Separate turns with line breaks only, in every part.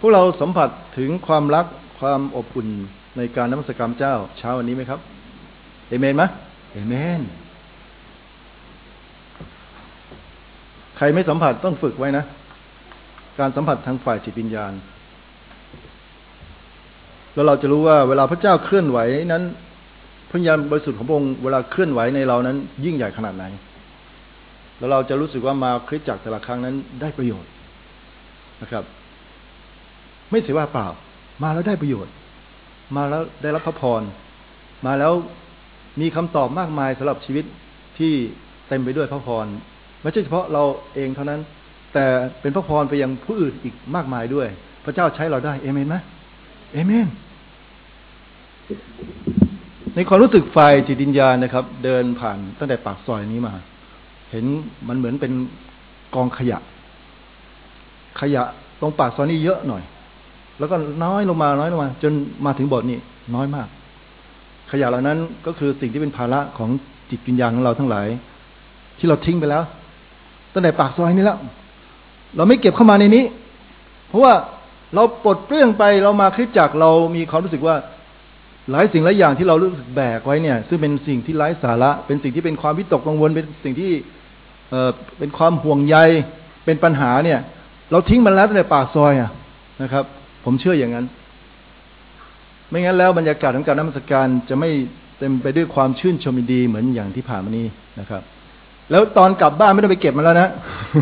วกเราสัมผัสถึงความรักความอบอุ่นในการนมัสการเจ้าเช้าวันนี้ไหมครับเอเมนไหมเอเมนใครไม่สัมผัสต้องฝึกไว้นะการสัมผัสทางฝ่ายจิตวิญญาณแล้วเราจะรู้ว่าเวลาพระเจ้าเคลื่อนไหวนั้นพระวิญญาณบริสุทธิ์ของพระองค์เวลาเคลื่อนไหวในเรานั้นยิ่งใหญ่ขนาดไหนแล้วเราจะรู้สึกว่ามาคริสตจักรแต่ละครั้งนั้นได้ประโยชน์นะครับไม่เสียว่าเปล่ามาแล้วได้ประโยชน์มาแล้วได้รับพระพรมาแล้วมีคำตอบมากมายสำหรับชีวิตที่เต็มไปด้วยพระพรไม่ใช่เฉพาะเราเองเท่านั้นแต่เป็นพระพรไปยังผู้อื่นอีกมากมายด้วยพระเจ้าใช้เราได้เอเมนไหมเอเมนในความรู้สึกฝ่ายจิตวิญญาณนะครับเดินผ่านตั้งแต่ปากซอยนี้มาเห็นมันเหมือนเป็นกองขยะตรงปากซอยนี้เยอะหน่อยแล้วก็น้อยลงมาจนมาถึงโบสถ์นี่น้อยมากขยะเหล่านั้นก็คือสิ่งที่เป็นภาระของจิตวิญญาณของเราทั้งหลายที่เราทิ้งไปแล้วตั้งแต่ปากซอยนี้แล้วเราไม่เก็บเข้ามาในนี้เพราะว่าเราปลดเปลื้องไปเรามาคริสตจักรเรามีความรู้สึกว่าหลายสิ่งหลายอย่างที่เรารู้สึกแบกไว้เนี่ยซึ่งเป็นสิ่งที่ไร้สาระเป็นสิ่งที่เป็นความวิตกกังวลเป็นสิ่งที่เป็นความห่วงใยเป็นปัญหาเนี่ยเราทิ้งมันแล้วตั้งแต่ปากซอยนะครับผมเชื่ออย่างนั้นไม่งั้นแล้วบรรยากาศของการนมัสการจะไม่เต็มไปด้วยความชื่นชมยินดีเหมือนอย่างที่ผ่านมานี้นะครับแล้วตอนกลับบ้านไม่ต้องไปเก็บมันแล้วนะ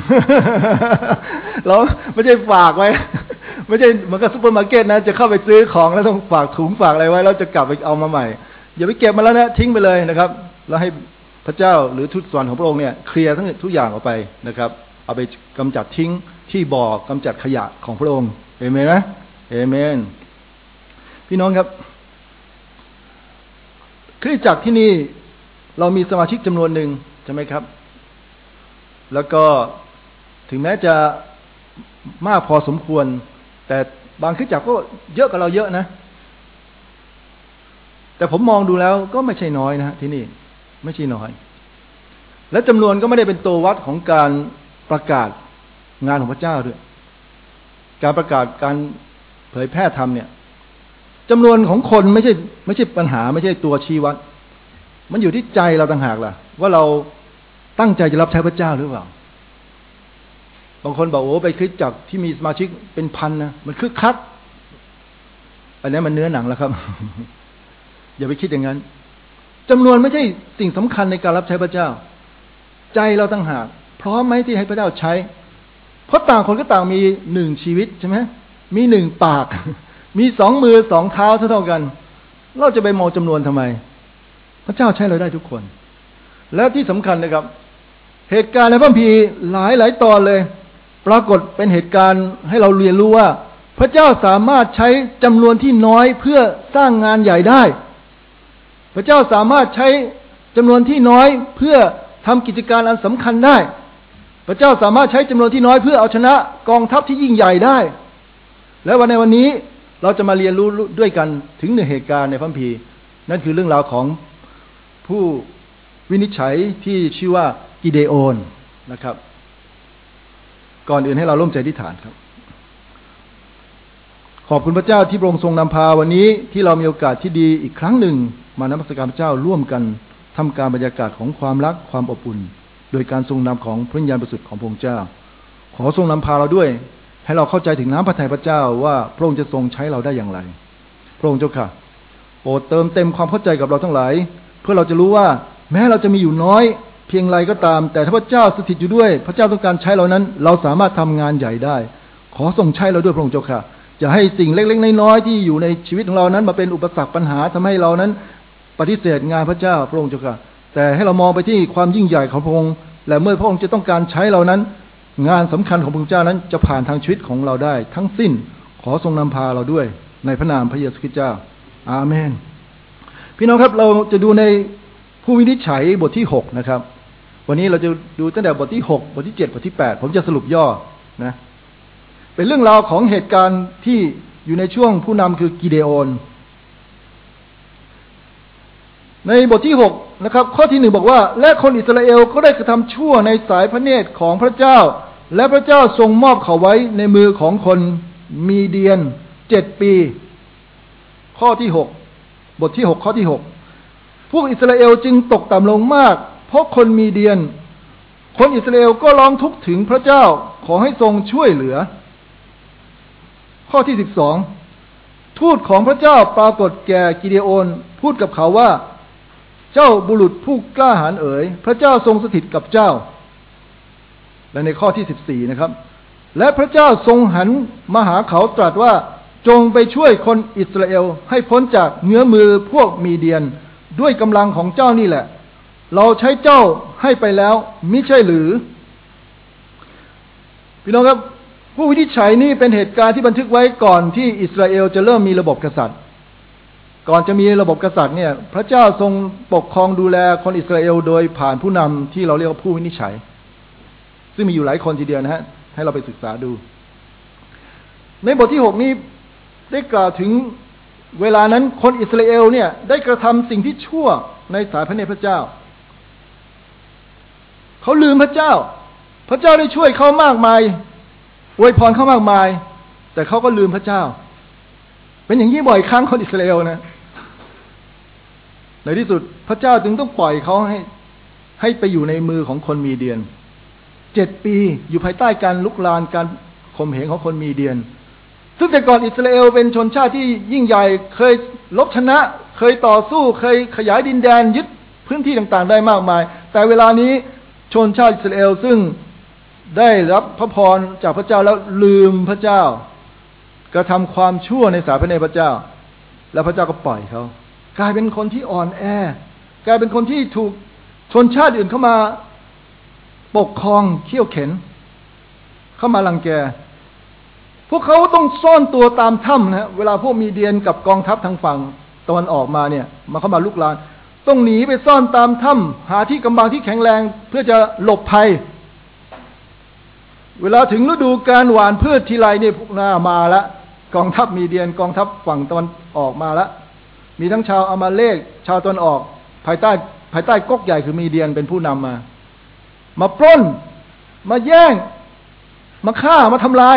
เราไม่ใช่ฝากไว้ไม่ใช่เหมือนกับซุปเปอร์มาร์เก็ตนะจะเข้าไปซื้อของแล้วต้องฝากถุงฝากอะไรไว้แล้วจะกลับไปเอามาใหม่อย่าไปเก็บมันแล้วนะทิ้งไปเลยนะครับแล้วให้พระเจ้าหรือทูตสวรรค์ของพระองค์เนี่ยเคลียร์ทั้งทุกอย่างออกไปนะครับเอาไปกำจัดทิ้งที่บ่อกำจัดขยะของพระองค์เอเมนไหมเอเมนพี่น้องครับคริสตจักรที่นี่เรามีสมาชิกจำนวนหนึ่งใช่ไหมครับแล้วก็ถึงแม้จะมากพอสมควรแต่บางคริสตจักรก็เยอะกว่าเราเยอะนะแต่ผมมองดูแล้วก็ไม่ใช่น้อยนะที่นี่ไม่ใช่น้อยและจำนวนก็ไม่ได้เป็นตัววัดของการประกาศงานของพระเจ้าด้วยการประกาศการเผยแพร่ธรรมเนี่ยจำนวนของคนไม่ใช่ปัญหาไม่ใช่ตัวชี้วัดมันอยู่ที่ใจเราต่างหากล่ะว่าเราตั้งใจจะรับใช้พระเจ้าหรือเปล่าบางคนบอกโอ้ไปคริสตจักรที่มีสมาชิกเป็นพันนะมันคึกคักอันนี้มันเนื้อหนังแล้วครับ อย่าไปคิดอย่างนั้นจำนวนไม่ใช่สิ่งสำคัญในการรับใช้พระเจ้าใจเราต่างหากพร้อมไหมที่ให้พระเจ้าใช้เพราะต่างคนก็ต่างมีหนึ่งชีวิตใช่ไหมมีหนึ่งปาก มีสองมือสองเท้าเท่ากันเราจะไปมองจำนวนทำไมพระเจ้าใช้เราได้ทุกคนแล้วที่สำคัญนะครับเหตุการณ์ในพระคัมภีร์หลายตอนเลยปรากฏเป็นเหตุการณ์ให้เราเรียนรู้ว่าพระเจ้าสามารถใช้จำนวนที่น้อยเพื่อสร้างงานใหญ่ได้พระเจ้าสามารถใช้จำนวนที่น้อยเพื่อทำกิจการอันสำคัญได้พระเจ้าสามารถใช้จำนวนที่น้อยเพื่อเอาชนะกองทัพที่ยิ่งใหญ่ได้และในวันนี้เราจะมาเรียนรู้ด้วยกันถึงหนึ่งเหตุการณ์ในพระคัมภีร์นั่นคือเรื่องราวของผู้วินิจฉัยที่ชื่อว่ากิเดโอนนะครับก่อนอื่นให้เราร่วมใจอธิษฐานครับขอบคุณพระเจ้าที่พระองค์ทรงนำพาวันนี้ที่เรามีโอกาสที่ดีอีกครั้งหนึ่งมานมัสการพระเจ้าร่วมกันทำการบรรยากาศของความรักความอบอุ่นโดยการทรงนำของพระวิญญาณบริสุทธิ์ของพระองค์เจ้าขอทรงนำพาเราด้วยให้เราเข้าใจถึงน้ำพระทัยพระเจ้าว่าพระองค์จะทรงใช้เราได้อย่างไรพระองค์เจ้าค่ะโปรดเติมเต็มความเข้าใจกับเราทั้งหลายเพื่อเราจะรู้ว่าแม้เราจะมีอยู่น้อยเพียงไรก็ตามแต่ถ้าพระเจ้าสถิตอยู่ด้วยพระเจ้าต้องการใช้เรานั้นเราสามารถทำงานใหญ่ได้ขอทรงใช้เราด้วยพระองค์เจ้าค่ะอย่าให้สิ่งเล็กๆน้อยๆที่อยู่ในชีวิตของเรานั้นมาเป็นอุปสรรคปัญหาทำให้เรานั้นปฏิเสธงานพระเจ้าพระองค์เจ้าค่ะแต่ให้เรามองไปที่ความยิ่งใหญ่ของพระองค์และเมื่อพระองค์จะต้องการใช้เรานั้นงานสำคัญของพระเจ้านั้นจะผ่านทางชีวิตของเราได้ทั้งสิ้นขอทรงนำพาเราด้วยในพระนามพระเยซูคริสต์เจ้าอาเมนพี่น้องครับเราจะดูในผู้วินิจฉัยบทที่6นะครับวันนี้เราจะดูตั้งแต่บทที่6บทที่7บทที่8ผมจะสรุปย่อนะเป็นเรื่องราวของเหตุการณ์ที่อยู่ในช่วงผู้นำคือกิเดโอนในบทที่6นะครับข้อที่1บอกว่าและคนอิสราเอลก็ได้กระทำชั่วในสายพระเนตรของพระเจ้าและพระเจ้าทรงมอบเขาไว้ในมือของคนมีเดียน7 ปีข้อที่6บทที่6ข้อที่6พวกอิสราเอลจึงตกต่ำลงมากเพราะคนมีเดียนคนอิสราเอลก็ร้องทุกข์ถึงพระเจ้าขอให้ทรงช่วยเหลือข้อที่12ทูตของพระเจ้าปรากฏแก่กิเดโอนพูดกับเขาว่าเจ้าบุรุษผู้กล้าหาญเอ๋ยพระเจ้าทรงสถิตกับเจ้าและในข้อที่14นะครับและพระเจ้าทรงหันมาหาเขาตรัสว่าจงไปช่วยคนอิสราเอลให้พ้นจากเงื้อมือพวกมีเดียนด้วยกำลังของเจ้านี่แหละเราใช้เจ้าให้ไปแล้วมิใช่หรือพี่น้องครับผู้วินิจฉัยนี่เป็นเหตุการณ์ที่บันทึกไว้ก่อนที่อิสราเอลจะเริ่มมีระบบกษัตริย์ก่อนจะมีระบบกษัตริย์เนี่ยพระเจ้าทรงปกครองดูแลคนอิสราเอลโดยผ่านผู้นำที่เราเรียกว่าผู้วินิจฉัยซึ่งมีอยู่หลายคนทีเดียวนะฮะให้เราไปศึกษาดูในบทที่6นี้ได้กล่าวถึงเวลานั้นคนอิสราเอลเนี่ยได้กระทำสิ่งที่ชั่วในสายพระเนตรพระเจ้าเขาลืมพระเจ้าพระเจ้าได้ช่วยเขามากมายอวยพรเขามากมายแต่เขาก็ลืมพระเจ้าเป็นอย่างนี้บ่อยครั้งคนอิสราเอลนะในที่สุดพระเจ้าจึงต้องปล่อยเขาให้ไปอยู่ในมือของคนมีเดียน7 ปีอยู่ภายใต้การลุกลานการข่มเหงของคนมีเดียนซึ่งแต่ก่อนอิสราเอลเป็นชนชาติที่ยิ่งใหญ่เคยลบชนะเคยต่อสู้เคยขยายดินแดนยึดพื้นที่ต่างๆได้มากมายแต่เวลานี้ชนชาติอิสราเอลซึ่งได้รับพระพรจากพระเจ้าแล้วลืมพระเจ้ากระทำความชั่วในสายพระเนตรพระเจ้าแล้วพระเจ้าก็ปล่อยเขากลายเป็นคนที่อ่อนแอกลายเป็นคนที่ถูกชนชาติอื่นเข้ามาปกครองเขี่ยวเข็นเข้ามารังแกพวกเขาต้องซ่อนตัวตามถ้ำนะเวลาพวกมีเดียนกับกองทัพทางฝั่งตะวันออกมาเนี่ยมาเข้ามาลุกลานต้องหนีไปซ่อนตามถ้ำหาที่กำบังที่แข็งแรงเพื่อจะหลบภัยเวลาถึงฤดูการหว่านพืชทีไรเนี่ยพวกน่ามาละกองทัพมีเดียนกองทัพฝั่งตะวันออกมาละมีทั้งชาวอามาเลกชาวตะวันออกภายใต้ก๊กใหญ่คือมีเดียนเป็นผู้นำมาปล้นมาแย่งมาฆ่ามาทำลาย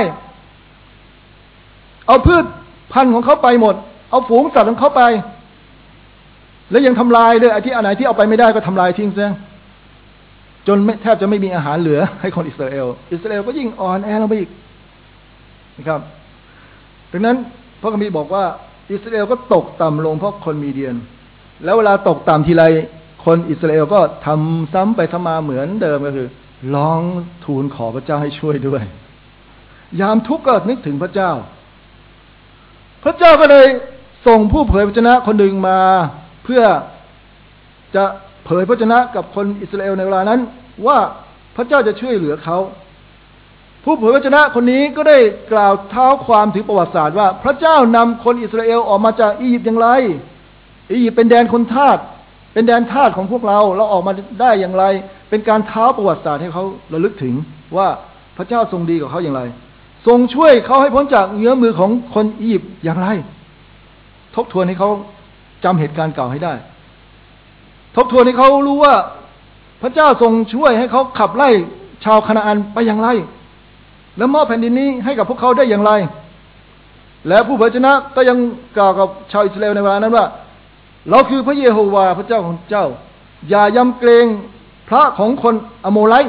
เอาพืชพันธุ์ของเขาไปหมดเอาฝูงสัตว์ของเขาไปแล้วยังทำลายด้วยไอ้ที่อันไหนที่เอาไปไม่ได้ก็ทำลายทิ้งซะจนแทบจะไม่มีอาหารเหลือให้คนอิสราเอลก็ยิ่งอ่อนแอลงไปอีกนะครับดังนั้นพระคัมภีร์บอกว่าอิสราเอลก็ตกต่ำลงเพราะคนมีเดียนแล้วเวลาตกต่ำทีไรคนอิสราเอลก็ทำซ้ำไปทำมาเหมือนเดิมก็คือร้องทูลขอพระเจ้าให้ช่วยด้วยยามทุกข์ก็นึกถึงพระเจ้าพระเจ้าก็เลยส่งผู้เผยพระวจนะคนหนึ่งมาเพื่อจะเผยพระวจนะกับคนอิสราเอลในเวลานั้นว่าพระเจ้าจะช่วยเหลือเขาผู้เผยพระวจนะคนนี้ก็ได้กล่าวเท้าความถึงประวัติศาสตร์ว่าพระเจ้านำคนอิสราเอลออกมาจากอียิปต์อย่างไรอียิปต์เป็นแดนคนทาสเป็นแดนทาสของพวกเราออกมาได้อย่างไรเป็นการเท้าประวัติศาสตร์ให้เขาระลึกถึงว่าพระเจ้าทรงดีกับเขาอย่างไรทรงช่วยเขาให้พ้นจากเงื้อมือของคนอียิปต์อย่างไรทบทวนให้เขาจำเหตุการณ์เก่าให้ได้ทบทวนให้เขารู้ว่าพระเจ้าทรงช่วยให้เขาขับไล่ชาวคานาอันไปอย่างไรและมอบแผ่นดินนี้ให้กับพวกเขาได้อย่างไรและผู้เผยพระวจนะก็ยังกล่าวกับชาวอิสราเอลในเวลานั้นว่าเราคือพระเยโฮวาห์พระเจ้าของเจ้าอย่ายำเกรงพระของคนอโมไลต์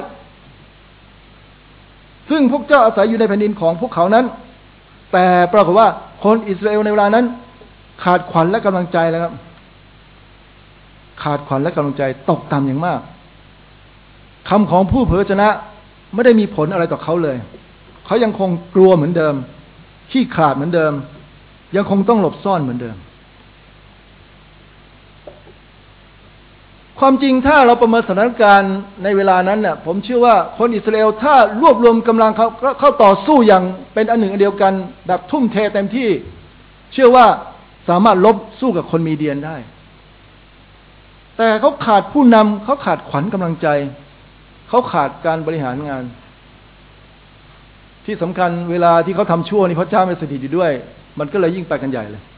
ซึ่งพวกเจ้าอาศัยอยู่ในแผ่นดินของพวกเขานั้นแต่ปรากฏว่าคนอิสราเอลในเวลานั้นขาดขวัญและกำลังใจแล้วครับขาดขวัญและกำลังใจตกต่ำอย่างมากคำของผู้เผยพระวจนะไม่ได้มีผลอะไรต่อเขาเลยเขายังคงกลัวเหมือนเดิมขี้ขลาดเหมือนเดิมยังคงต้องหลบซ่อนเหมือนเดิมความจริงถ้าเราประเมินสถานการณ์ในเวลานั้นน่ะผมเชื่อว่าคนอิสราเอลถ้ารวบรวมกำลังเข้าต่อสู้อย่างเป็นอันหนึ่งอันเดียวกันแบบทุ่มเทเต็มที่เชื่อว่าสามารถลบสู้กับคนมีเดียนได้แต่เขาขาดผู้นำเขาขาดขวัญกำลังใจเขาขาดการบริหารงานที่สำคัญเวลาที่เขาทำชั่วนี่พระเจ้าไม่สถิตอยู่ด้วยมันก็เลยยิ่งไปกันใหญ่เลย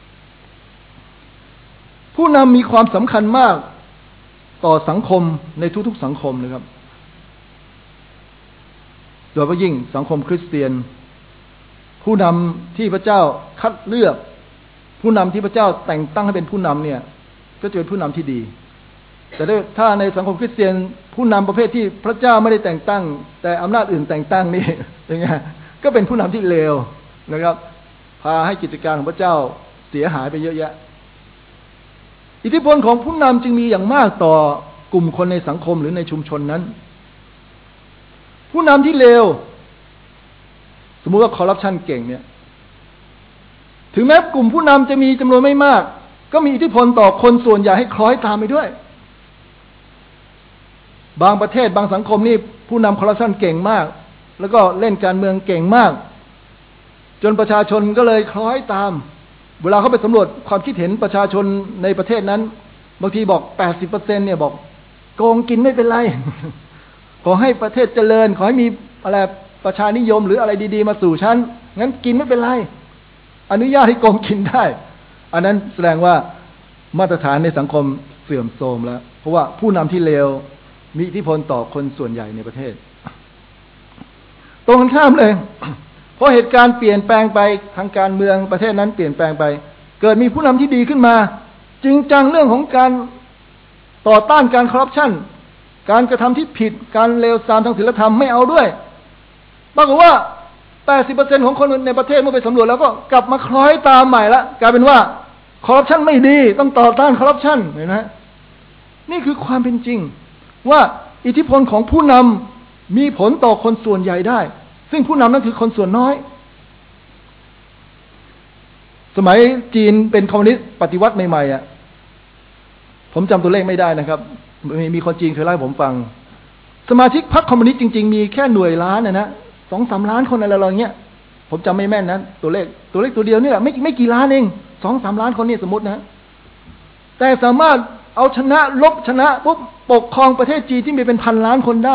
ผู้นำมีความสำคัญมากต่อสังคมในทุกๆสังคมนะครับโดยเฉพาะยิ่งสังคมคริสเตียนผู้นำที่พระเจ้าคัดเลือกผู้นำที่พระเจ้าแต่งตั้งให้เป็นผู้นำเนี่ยก็จะเป็นผู้นำที่ดีแต่ถ้าในสังคมคริสเตียนผู้นำประเภทที่พระเจ้าไม่ได้แต่งตั้งแต่อำนาจอื่นแต่งตั้งนี่ยังไงก็เป็นผู้นำที่เลวนะครับพาให้กิจการของพระเจ้าเสียหายไปเยอะแยะอิทธิพลของผู้นำจึงมีอย่างมากต่อกลุ่มคนในสังคมหรือในชุมชนนั้นผู้นำที่เลวสมมุติว่าคอร์รัปชันเก่งเนี่ยถึงแม้กลุ่มผู้นำจะมีจำนวนไม่มากก็มีอิทธิพลต่อคนส่วนใหญ่ให้คล้อยตามไปด้วยบางประเทศบางสังคมนี่ผู้นำคอร์รัปชันเก่งมากแล้วก็เล่นการเมืองเก่งมากจนประชาชนก็เลยคล้อยตามเวลาเขาไปสำรวจความคิดเห็นประชาชนในประเทศนั้นบางทีบอก 80% เนี่ยบอกโกงกินไม่เป็นไร ขอให้ประเทศเจริญขอให้มีอะไรประชานิยมหรืออะไรดีๆมาสู่ฉันงั้นกินไม่เป็นไรอนุญาตให้โกงกินได้อันนั้นแสดงว่ามาตรฐานในสังคมเสื่อมโทรมแล้วเพราะว่าผู้นำที่เลวมีอิทธิพลต่อคนส่วนใหญ่ในประเทศตรงกันข้ามเลยเพราะเหตุการณ์เปลี่ยนแปลงไปทางการเมืองประเทศนั้นเปลี่ยนแปลงไปเกิดมีผู้นำที่ดีขึ้นมาจริงจังเรื่องของการต่อต้านการคอร์รัปชันการกระทำที่ผิดการเลวทรามทางศีลธรรมไม่เอาด้วยปรากฏว่า 80% ของคนในประเทศเมื่อไปสำรวจแล้วก็กลับมาคล้อยตามใหม่ละกลายเป็นว่าคอร์รัปชันไม่ดีต้องต่อต้านคอร์รัปชันเห็นไหมนี่คือความเป็นจริงว่าอิทธิพลของผู้นำมีผลต่อคนส่วนใหญ่ได้ซึ่งผู้นำนั้นคือคนส่วนน้อยสมัยจีนเป็นคอมมิวนิสต์ปฏิวัติใหม่ๆอ่ะผมจำตัวเลขไม่ได้นะครับมีคนจีนเคยเล่าให้ผมฟังสมาชิกพรรคคอมมิวนิสต์จริงๆมีแค่หน่วยล้านนะ 2-3 ล้านคนอะไรเงี้ยผมจำไม่แม่นนะตัวเลขตัวเดียวนี่แหละไม่กี่ล้านเอง 2-3 ล้านคนนี่สมมตินะแต่สามารถเอาชนะลบชนะปุ๊บปกครองประเทศจีนที่มีเป็นพันล้านคนได้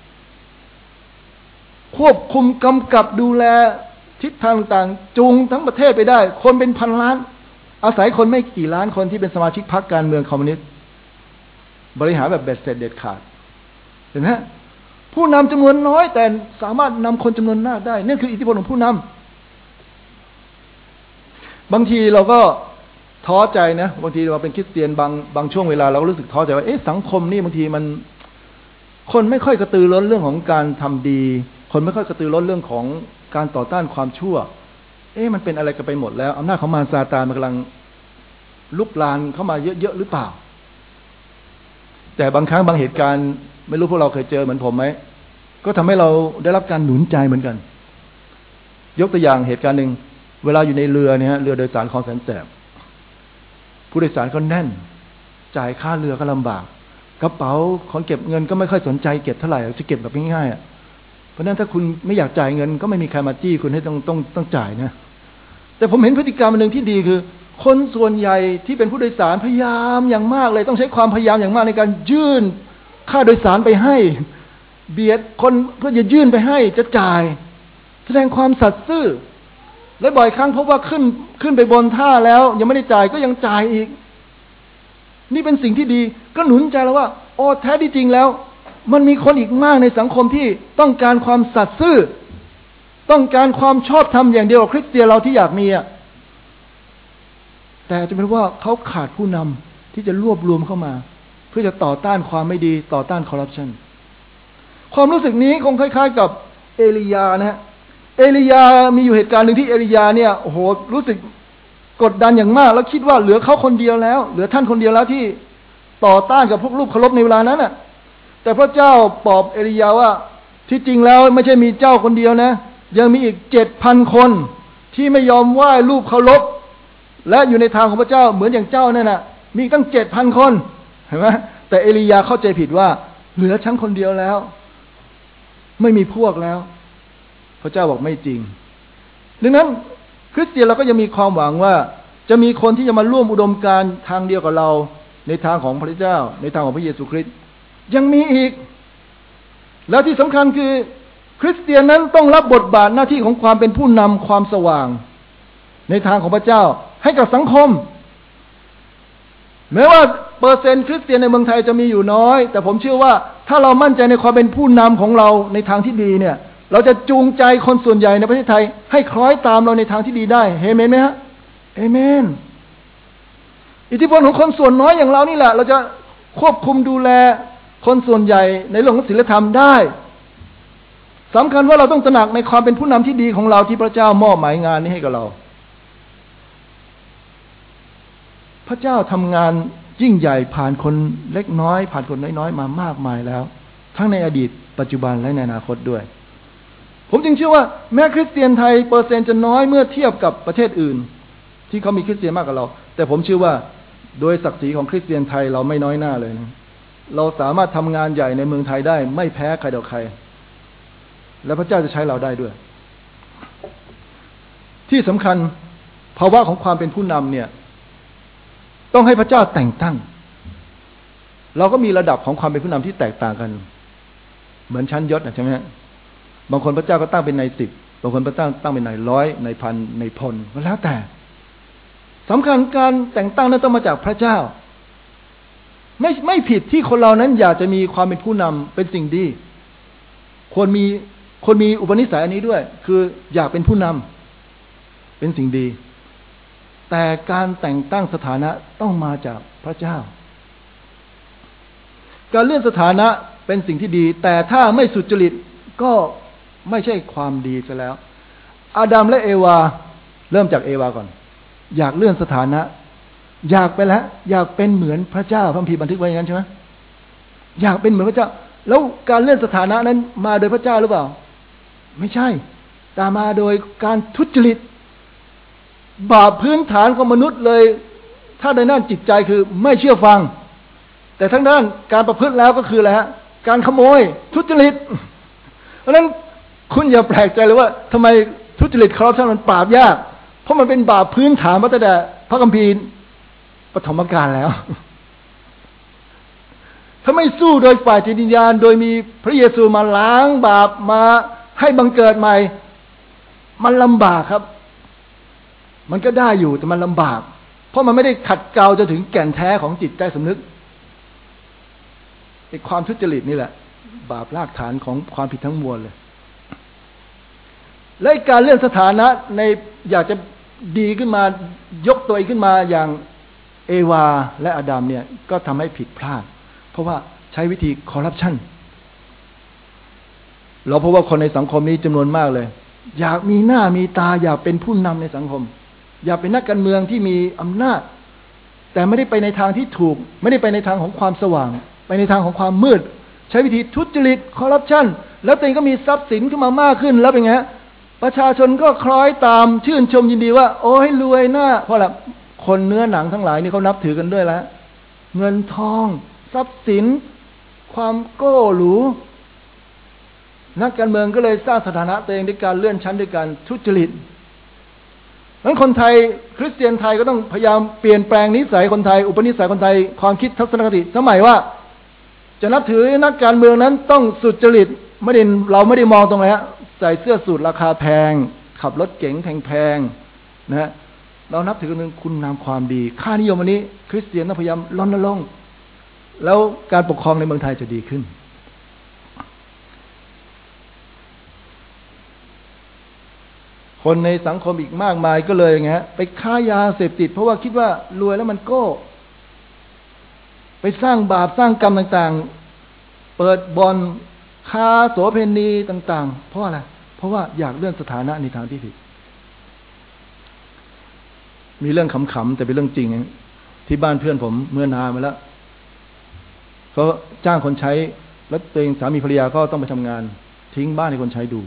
ควบคุมกำกับดูแลทิศทางต่างจูงทั้งประเทศไปได้คนเป็นพันล้านอาศัยคนไม่กี่ล้านคนที่เป็นสมาชิกพรรคการเมืองคอมมิวนิสต์บริหารแบบเบ็ดเสร็จเด็ดขาดเห็นไหมผู้นำจำนวนน้อยแต่สามารถนำคนจำนวนมากได้นี่คืออิทธิพลของผู้นำบางทีเราก็ท้อใจนะบางทีเราเป็นคริสเตียนบางช่วงเวลาเราก็รู้สึกท้อใจว่าสังคมนี่บางทีมันคนไม่ค่อยกระตือร้นเรื่องของการทำดีคนไม่ค่อยกระตือร้นเรื่องของการต่อต้านความชั่วมันเป็นอะไรกันไปหมดแล้วอำนาจของมารซาตานมันกำลังลุกลานเข้ามาเยอะๆหรือเปล่าแต่บางครั้งบางเหตุการณ์ไม่รู้พวกเราเคยเจอเหมือนผมไหมก็ทำให้เราได้รับการหนุนใจเหมือนกันยกตัวอย่างเหตุการณ์หนึ่งเวลาอยู่ในเรือเนี่ยเรือโดยสารคลองแสนแสบผู้โดยสารก็แน่นจ่ายค่าเรือก็ลำบากกระเป๋าของเก็บเงินก็ไม่ค่อยสนใจเก็บเท่าไหร่จะเก็บแบบง่ายๆเพราะนั้นถ้าคุณไม่อยากจ่ายเงินก็ไม่มีใครมาจี้คุณให้ต้องจ่ายนะแต่ผมเห็นพฤติกรรมหนึ่งที่ดีคือคนส่วนใหญ่ที่เป็นผู้โดยสารพยายามอย่างมากเลยต้องใช้ความพยายามอย่างมากในการยื่นค่าโดยสารไปให้เบียดคนเพื่อจะยื่นไปให้จะจ่ายแสดงความสัตย์ซื่อและบ่อยครั้งพบว่าขึ้นไปบนท่าแล้วยังไม่ได้จ่ายก็ยังจ่ายอีกนี่เป็นสิ่งที่ดีก็หนุนใจเราว่าแท้ที่จริงแล้วมันมีคนอีกมากในสังคมที่ต้องการความสัตย์ซื่อต้องการความชอบธรรมอย่างเดียวกับคริสเตียนเราที่อยากมีแต่จะเป็นว่าเขาขาดผู้นำที่จะรวบรวมเข้ามาเพื่อจะต่อต้านความไม่ดีต่อต้านคอร์รัปชันความรู้สึกนี้คงคล้ายๆกับเอลียานะฮะเอลียามีอยู่เหตุการณ์หนึ่งที่เอลียาเนี่ยโอ้โหรู้สึกกดดันอย่างมากแล้วคิดว่าเหลือเขาคนเดียวแล้วเหลือท่านคนเดียวแล้วที่ต่อต้านกับพวกรูปเคารพในเวลานั้นน่ะแต่พระเจ้าปลอบเอลียาว่าที่จริงแล้วไม่ใช่มีเจ้าคนเดียวนะยังมีอีก 7,000 คนที่ไม่ยอมไหว้รูปเคารพและอยู่ในทางของพระเจ้าเหมือนอย่างเจ้านั่นน่ะมีตั้ง 7,000 คนเห็นไหมแต่เอลียาเข้าใจผิดว่าเหลือฉันคนเดียวแล้วไม่มีพวกแล้วพระเจ้าบอกไม่จริงดังนั้นคริสเตียนเราก็ยังมีความหวังว่าจะมีคนที่จะมาร่วมอุดมการณ์ทางเดียวกับเราในทางของพระเจ้าในทางของพระเยซูคริสต์ยังมีอีกแล้วที่สำคัญคือคริสเตียนนั้นต้องรับบทบาทหน้าที่ของความเป็นผู้นำความสว่างในทางของพระเจ้าให้กับสังคมแม้ว่าเปอร์เซ็นต์คริสเตียนในเมืองไทยจะมีอยู่น้อยแต่ผมเชื่อว่าถ้าเรามั่นใจในความเป็นผู้นำของเราในทางที่ดีเนี่ยเราจะจูงใจคนส่วนใหญ่ในประเทศไทยให้คล้อยตามเราในทางที่ดีได้เอเมนไหมฮะเอเมนอิทธิพลของคนส่วนน้อยอย่างเรานี่แหละเราจะควบคุมดูแลคนส่วนใหญ่ในเรื่องของศีลธรรมได้สำคัญว่าเราต้องตระหนักในความเป็นผู้นำที่ดีของเราที่พระเจ้ามอบหมายงานนี้ให้กับเราพระเจ้าทำงานยิ่งใหญ่ผ่านคนเล็กน้อยผ่านคนน้อยๆมามากมายแล้วทั้งในอดีตปัจจุบันและในอนาคตด้วยผมจึงเชื่อว่าแม้คริสเตียนไทยเปอร์เซ็นต์จะน้อยเมื่อเทียบกับประเทศอื่นที่เขามีคริสเตียนมากกว่าเราแต่ผมเชื่อว่าโดยศักดิ์ศรีของคริสเตียนไทยเราไม่น้อยหน้าเลยนะเราสามารถทำงานใหญ่ในเมืองไทยได้ไม่แพ้ใครต่อใครและพระเจ้าจะใช้เราได้ด้วยที่สำคัญภาวะของความเป็นผู้นำเนี่ยต้องให้พระเจ้าแต่งตั้งเราก็มีระดับของความเป็นผู้นำที่แตกต่างกันเหมือนชั้นยศใช่ไหมฮะบางคนพระเจ้าก็ตั้งเป็นนาย10บางคนพระเจ้าตั้งเป็นนาย100นายพันนายพลก็แล้วแต่สำคัญการแต่งตั้งนั้นต้องมาจากพระเจ้าไม่ผิดที่คนเรานั้นอยากจะมีความเป็นผู้นำเป็นสิ่งดีคนมีอุปนิสัยอันนี้ด้วยคืออยากเป็นผู้นำเป็นสิ่งดีแต่การแต่งตั้งสถานะต้องมาจากพระเจ้าการเลื่อนสถานะเป็นสิ่งที่ดีแต่ถ้าไม่สุจริตก็ไม่ใช่ความดีซะแล้วอาดัมและเอวาเริ่มจากเอวาก่อนอยากเลื่อนสถานะอยากไปแล้วอยากเป็นเหมือนพระเจ้าพระคัมภีร์บันทึกไว้อย่างนั้นใช่ไหมอยากเป็นเหมือนพระเจ้าแล้วการเลื่อนสถานะนั้นมาโดยพระเจ้าหรือเปล่าไม่ใช่แต่มาโดยการทุจริตบาปพื้นฐานของมนุษย์เลยถ้าในด้านจิตใจคือไม่เชื่อฟังแต่ทั้งด้านการประพฤติแล้วก็คืออะไรฮะการขโมยทุจริตเพราะฉะนั้นคุณอย่าแปลกใจเลยว่าทำไมทุจริตคอร์รัปชันมันปราบยากเพราะมันเป็นบาปพื้นฐานมาตั้งแต่พระคัมภีร์ปฐมกาลแล้วถ้าไม่สู้โดยฝ่ายจิตวิญญาณโดยมีพระเยซูมาล้างบาปมาให้บังเกิดใหม่มันลำบากครับมันก็ได้อยู่แต่มันลำบากเพราะมันไม่ได้ขัดเกลาจนถึงแก่นแท้ของจิตใจสำนึกไอ้ความทุจริตนี่แหละบาปรากฐานของความผิดทั้งมวลเลยและการเลื่อนสถานะในอยากจะดีขึ้นมายกตัวเองขึ้นมาอย่างเอวาและอาดัมเนี่ยก็ทำให้ผิดพลาดเพราะว่าใช้วิธีคอร์รัปชันเราพบว่าคนในสังคมนี้จำนวนมากเลยอยากมีหน้ามีตาอยากเป็นผู้นำในสังคมอยากเป็นนักการเมืองที่มีอำนาจแต่ไม่ได้ไปในทางที่ถูกไม่ได้ไปในทางของความสว่างไปในทางของความมืดใช้วิธีทุจริตคอร์รัปชันแล้วตัวเองก็มีทรัพย์สินขึ้นมามากขึ้นแล้วเป็นไงประชาชนก็คล้อยตามชื่นชมยินดีว่าโอ้ให้รวยหน้าเพราะอะไรคนเนื้อหนังทั้งหลายนี่เขานับถือกันด้วยแล้วเงินทองทรัพย์สินความโก้หรูนักการเมืองก็เลยสร้างสถานะตัวเองด้วยการเลื่อนชั้นด้วยการทุจริตงั้นคนไทยคริสเตียนไทยก็ต้องพยายามเปลี่ยนแปลงนิสัยคนไทยอุปนิสัยคนไทยความคิดทัศนคติสมัยว่าจะนับถือนักการเมืองนั้นต้องสุจริตเราไม่ได้มองตรงไหนฮะใส่เสื้อสูทราคาแพงขับรถเก๋งแพงๆนะเรานับถือกันคุณงามความดีค่านิยมวันนี้คริสเตียนต้องพยายามรณรงค์แล้วการปกครองในเมืองไทยจะดีขึ้นคนในสังคมอีกมากมายก็เลยไงไปค้ายาเสพติดเพราะว่าคิดว่ารวยแล้วมันโก้ไปสร้างบาปสร้างกรรมต่างๆเปิดบ่อนค้าโสเภณีต่างๆเพราะอะไรเพราะว่าอยากเลื่อนสถานะในทางที่ผิดมีเรื่องขำๆแต่เป็นเรื่องจริงที่บ้านเพื่อนผมเมื่อนานมาแล้วเขาจ้างคนใช้แล้วตัวเองสามีภรรยาก็ต้องไปทำงานทิ้งบ้านให้คนใช้ดู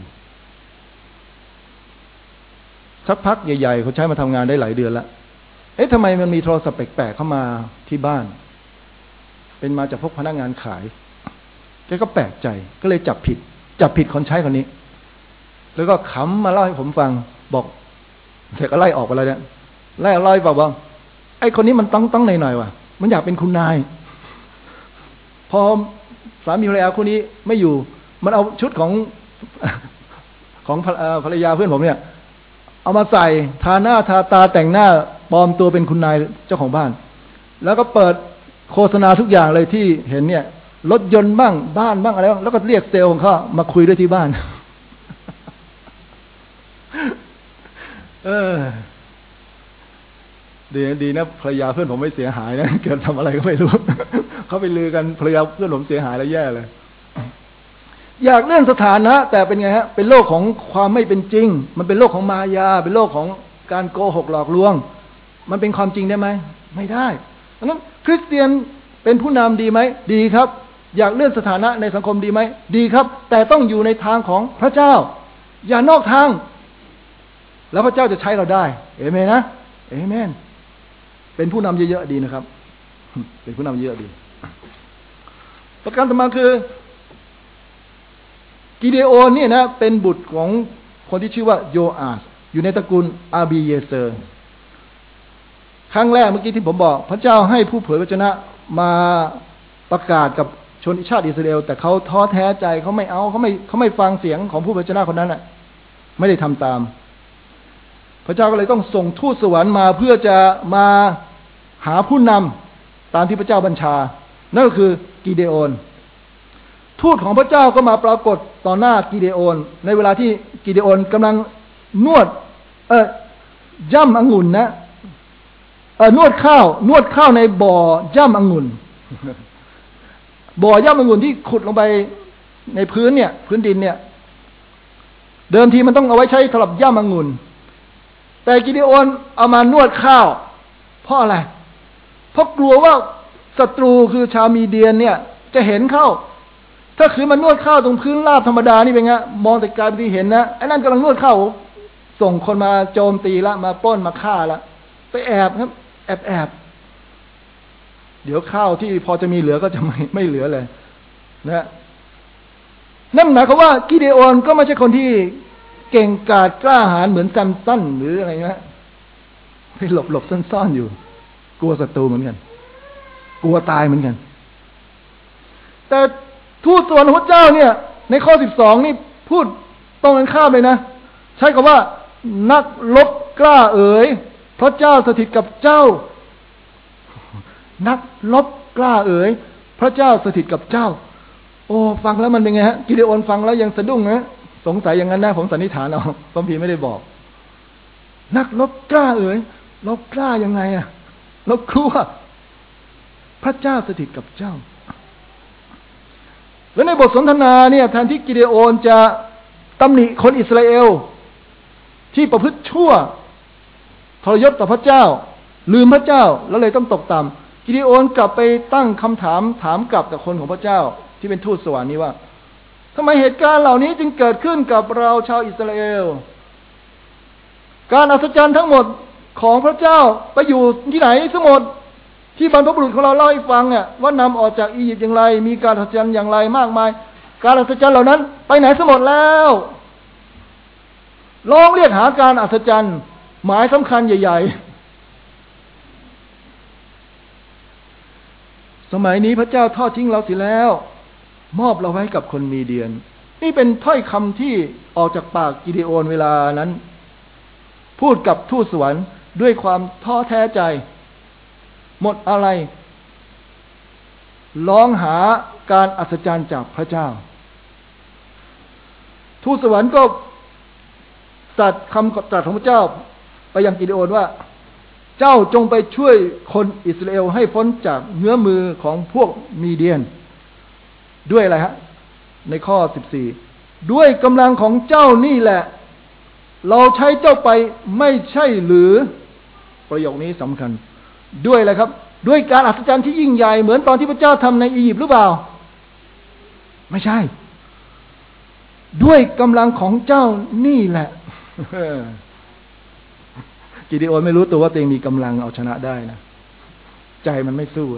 สักพักใหญ่ๆเขาใช้มาทำงานได้หลายเดือนแล้วทำไมมันมีโทรศัพท์แปลกๆเข้ามาที่บ้านเป็นมาจากพวกพนักงานขายแกก็แปลกใจก็เลยจับผิดคนใช้คนนี้แล้วก็ขำมาเล่าให้ผมฟังบอกแกก็ไล่ออกไปแล้วเนี่ยไล่บอกว่าไอ้คนนี้มันต้องหน่อยๆว่ะมันอยากเป็นคุณนายพอสามีภรรยาคู่นี้ไม่อยู่มันเอาชุดของภรรยาเพื่อนผมเนี่ยเอามาใส่ทาหน้าทาตาแต่งหน้าปลอมตัวเป็นคุณนายเจ้าของบ้านแล้วก็เปิดโฆษณาทุกอย่างเลยที่เห็นเนี่ยรถยนต์บ้างบ้านบ้างอะไรบ้างแล้วก็เรียกเซลล์ของเขามาคุยด้วยที่บ้านเออดีนะภรรยาเพื่อนผมไม่เสียหายนะเกิดทำอะไรก็ไม่รู้ เขาไปลือกันภรรยาเพื่อนผมเสียหายแล้วแย่เลยอยากเลื่อนสถานะแต่เป็นไงฮะเป็นโลกของความไม่เป็นจริงมันเป็นโลกของมายาเป็นโลกของการโกหกหลอกลวงมันเป็นความจริงได้ไหมไม่ได้ดังนั้นคริสเตียนเป็นผู้นำดีไหมดีครับอยากเลื่อนสถานะในสังคมดีไหมดีครับแต่ต้องอยู่ในทางของพระเจ้าอย่านอกทางแล้วพระเจ้าจะใช้เราได้เอเมนนะเอเมนเป็นผู้นำเยอะๆดีนะครับเป็นผู้นำเยอะดีประการต่อมาคือกิเดโอนเนี่ยนะเป็นบุตรของคนที่ชื่อว่าโยอาชอยู่ในตระกูลอาบีเยเซอร์ครั้งแรกเมื่อกี้ที่ผมบอกพระเจ้าให้ผู้เผยพระวจนะมาประกาศกับชนชาติอิสราเอลแต่เขาท้อแท้ใจเขาไม่ฟังเสียงของผู้เผยพระวจนะคนนั้นน่ะไม่ได้ทำตามพระเจ้าก็เลยต้องส่งทูตสวรรค์มาเพื่อจะมาหาผู้นำตามที่พระเจ้าบัญชานั่นก็คือกิเดโอนทูตของพระเจ้าก็มาปรากฏต่อหน้ากิเดโอนในเวลาที่กิเดโอนกำลังนวดย่ำองุ่นนะนวดข้าวในบ่อย่ำองุ่น บ่อย่ำองุ่นที่ขุดลงไปในพื้นเนี่ยพื้นดินเนี่ยเดิมทีมันต้องเอาไว้ใช้สำหรับย่ำองุ่นแต่กิเดโอนเอามานวดข้าวเพราะอะไรเพราะกลัวว่าศัตรูคือชาวมีเดียนเนี่ยจะเห็นเข้าถ้าคือมันนวดข้าวตรงพื้นราบธรรมดานี่เป็นไงมองแต่ไกลไปที่เห็นนะไอ้นั่นกำลังนวดข้าวส่งคนมาโจมตีละมาปล้นมาฆ่าละไปแอบครับแอบเดี๋ยวข้าวที่พอจะมีเหลือก็จะไม่เหลือเลยนะนั่นหมายความว่ากิเดโอนก็ไม่ใช่คนที่เก่งกาจกล้าหาญเหมือนแซมสันหรืออะไรนะที่หลบซ่อนๆอยู่กลัวศัตรูเหมือนกันกลัวตายเหมือนกันแต่ทูตสวรรค์ของพระเจ้าเนี่ยในข้อ12นี่พูดตรงกันข้ามเลยนะใช้คำว่านักรบกล้าเอ๋ยพระเจ้าสถิตกับเจ้านักรบกล้าเอ๋ยพระเจ้าสถิตกับเจ้าโอ้ฟังแล้วมันเป็นไงฮะกิเดโอนฟังแล้วยังสะดุ้งนะสงสัยอย่างนั้นนะผมสันนิษฐานเอาพระพีไม่ได้บอกนักรบกล้าเอ๋ยรบกล้ายังไงอะรบกลัวพระเจ้าสถิตกับเจ้าแล้วในบทสนทนาเนี่ยแทนที่กิเดโอนจะตำหนิคนอิสราเอลที่ประพฤติชั่วทรยศต่อพระเจ้าลืมพระเจ้าแล้วเลยต้องตกต่ำกิเดโอนกลับไปตั้งคำถามกลับกับคนของพระเจ้าที่เป็นทูตสวรรค์นี้ว่าทำไมเหตุการณ์เหล่านี้จึงเกิดขึ้นกับเราชาวอิสราเอลการอัศจรรย์ทั้งหมดของพระเจ้าไปอยู่ที่ไหนทั้งหมดที่บรรพบุรุษของเราเล่าให้ฟังเนี่ยว่านำออกจากอียิปต์อย่างไรมีการอัศจรรย์อย่างไรมากมายการอัศจรรย์เหล่านั้นไปไหนทั้งหมดแล้วลองเรียกหาการอัศจรรย์หมายสำคัญใหญ่ๆสมัยนี้พระเจ้าทอดทิ้งเราเสียแล้วมอบเราไว้กับคนมีเดียนนี่เป็นถ้อยคำที่ออกจากปากกิเดโอนเวลานั้นพูดกับทูตสวรรค์ด้วยความท้อแท้ใจหมดอะไรร้องหาการอัศจรรย์จากพระเจ้าทูตสวรรค์ก็ตัดคำตรัสของพระเจ้าไปยังกิเดโอนว่าเจ้าจงไปช่วยคนอิสราเอลให้พ้นจากเงื้อมือของพวกมีเดียนด้วยอะไรฮะในข้อ14ด้วยกำลังของเจ้านี่แหละเราใช้เจ้าไปไม่ใช่หรือประโยคนี้สำคัญด้วยอะไรครับด้วยการอัศจรรย์ที่ยิ่งใหญ่เหมือนตอนที่พระเจ้าทำในอียิปต์หรือเปล่าไม่ใช่ด้วยกำลังของเจ้านี่แหละกิเดโอนไม่รู้ตัวว่าตัวเองมีกำลังเอาชนะได้นะใจมันไม่สู้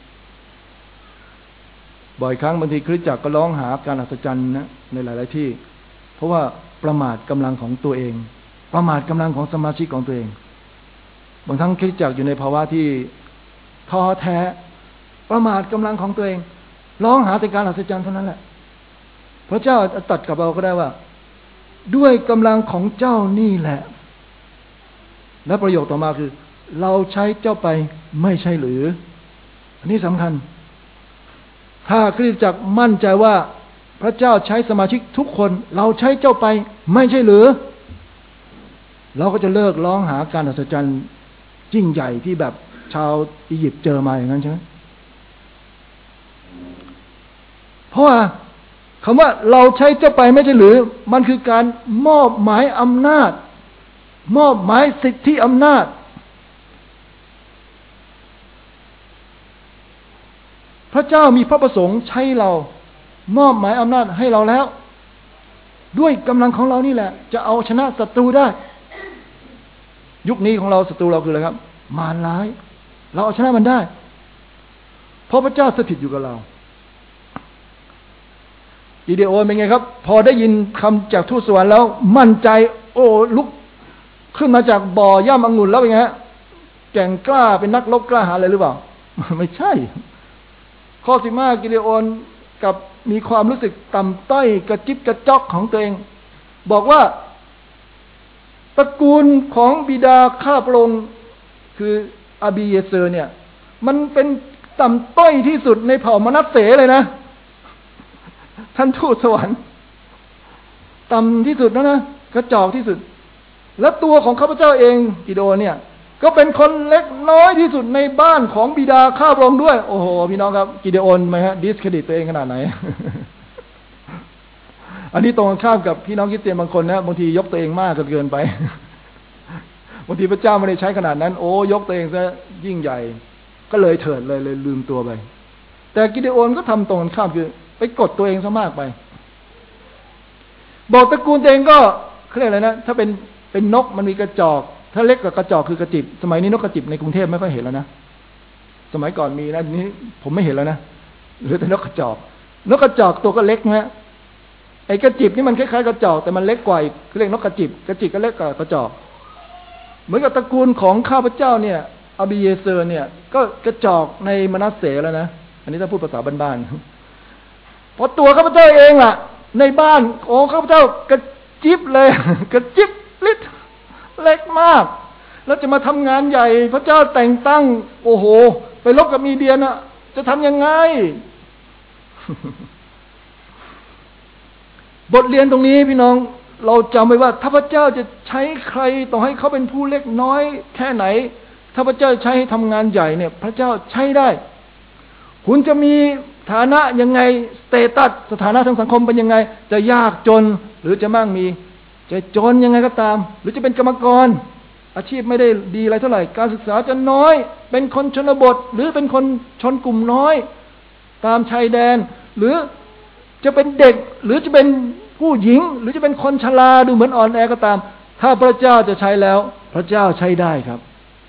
บ่อยครั้งบางทีคริสตจักรก็ร้องหาการอัศจรรย์นะในหลายๆที่เพราะว่าประมาทกำลังของตัวเองประมาทกำลังของสมาชิกของตัวเองบางครั้งคริสตจักรอยู่ในภาวะที่ท้อแท้ประมาทกำลังของตัวเองร้องหาแต่การอัศจรรย์เท่านั้นแหละพระเจ้าตัดกับเราก็ได้ว่าด้วยกำลังของเจ้านี่แหละและประโยคต่อมาคือเราใช้เจ้าไปไม่ใช่หรืออันนี้สำคัญถ้าคริสตจักรมั่นใจว่าพระเจ้าใช้สมาชิกทุกคนเราใช้เจ้าไปไม่ใช่หรือเราก็จะเลิกร้องหาการอัศจรรย์ยิ่งใหญ่ที่แบบชาวอียิปต์เจอมาอย่างนั้นใช่ไหมเพราะว่าคำว่าเราใช้เจ้าไปไม่ใช่หรือมันคือการมอบหมายอำนาจมอบหมายสิทธิอำนาจพระเจ้ามีพระประสงค์ใช้เรามอบหมายอำนาจให้เราแล้วด้วยกำลังของเรานี่แหละจะเอาชนะศัตรูได้ยุคนี้ของเราศัตรูเราคืออะไรครับมารร้ายเราเอาชนะมันได้เพราะพระเจ้าสถิตอยู่กับเรากิเดโอนเป็นไงครับพอได้ยินคำจากทูตสวรรค์แล้วมั่นใจโอ้ลุกขึ้นมาจากบ่อย่ำองุ่นแล้วเป็นไงฮะแก่งกล้าเป็นนักรบกล้าหาญอะไรหรือเปล่าไม่ใช่ข้อ15กิเดโอนกับมีความรู้สึกต่ำต้อยกระจิบกระจอกของตัวเองบอกว่าตระกูลของบิดาข้าพระองค์คืออาบีเยเซอร์เนี่ยมันเป็นต่ำต้อยที่สุดในเผ่ามนัสเสเลยนะท่านทูตสวรรค์ต่ำที่สุดนะกระจอกที่สุดและตัวของข้าพเจ้าเองกิโดเนี่ยก็เป็นคนเล็กน้อยที่สุดในบ้านของบิดาข้าพระองค์ด้วยโอ้โหพี่น้องครับกิเดโอนไหมฮะดิสเครดิตตัวเองขนาดไหน อันนี้ตรงข้ามกับพี่น้องคริสเตียนบางคนนะบางทียกตัวเองมากเกินไป บางทีพระเจ้าไม่ได้ใช้ขนาดนั้นโอ้ยกตัวเองซะยิ่งใหญ่ก็เลยเถิดเลยลืมตัวไปแต่กิเดโอนก็ทำตรงข้ามคือไปกดตัวเองซะมากไปบอกตระกูลตัวเองก็เขาเรียกอะไรนะถ้าเป็นนกมันมีกระจอกถ้าเล็กกว่ากระจอกคือกระจิบสมัยนี้นกกระจิบในกรุงเทพไม่ค่อยเห็นแล้วนะสมัยก่อนมีนะนี้ผมไม่เห็นแล้วนะเหลือแต่นกกระจอกนกกระจอกตัวก็เล็กนะไอ้กระจิบนี่มันคล้ายๆกระจอกแต่มันเล็กกว่าเรียกนกกระจิบก็เล็กกว่ากระจอกเหมือนกับตระกูลของข้าพเจ้าเนี่ยอาบีเยเซอร์เนี่ยก็กระจอกในมนัสเสแล้วนะอันนี้ถ้าพูดภาษาบ้านๆเพราะตัวข้าพเจ้าเองล่ะในบ้านโอ้ข้าพเจ้ากระจิบเลยกระจิบลิดเล็กมากแล้วจะมาทำงานใหญ่พระเจ้าแต่งตั้งโอ้โหไปรบกับมีเดียนอะจะทำยังไง บทเรียนตรงนี้พี่น้องเราจำไว้ว่าถ้าพระเจ้าจะใช้ใครต่อให้เขาเป็นผู้เล็กน้อยแค่ไหนถ้าพระเจ้าใช้ให้ทำงานใหญ่เนี่ยพระเจ้าใช้ได้คุณจะมีฐานะยังไงสเตตัสสถานะทางสังคมเป็นยังไงจะยากจนหรือจะมั่งมีจะจนยังไงก็ตามหรือจะเป็นกรรมกรอาชีพไม่ได้ดีอะไรเท่าไหร่การศึกษาจะน้อยเป็นคนชนบทหรือเป็นคนชนกลุ่มน้อยตามชายแดนหรือจะเป็นเด็กหรือจะเป็นผู้หญิงหรือจะเป็นคนชราดูเหมือนอ่อนแอก็ตามถ้าพระเจ้าจะใช้แล้วพระเจ้าใช้ได้ครับ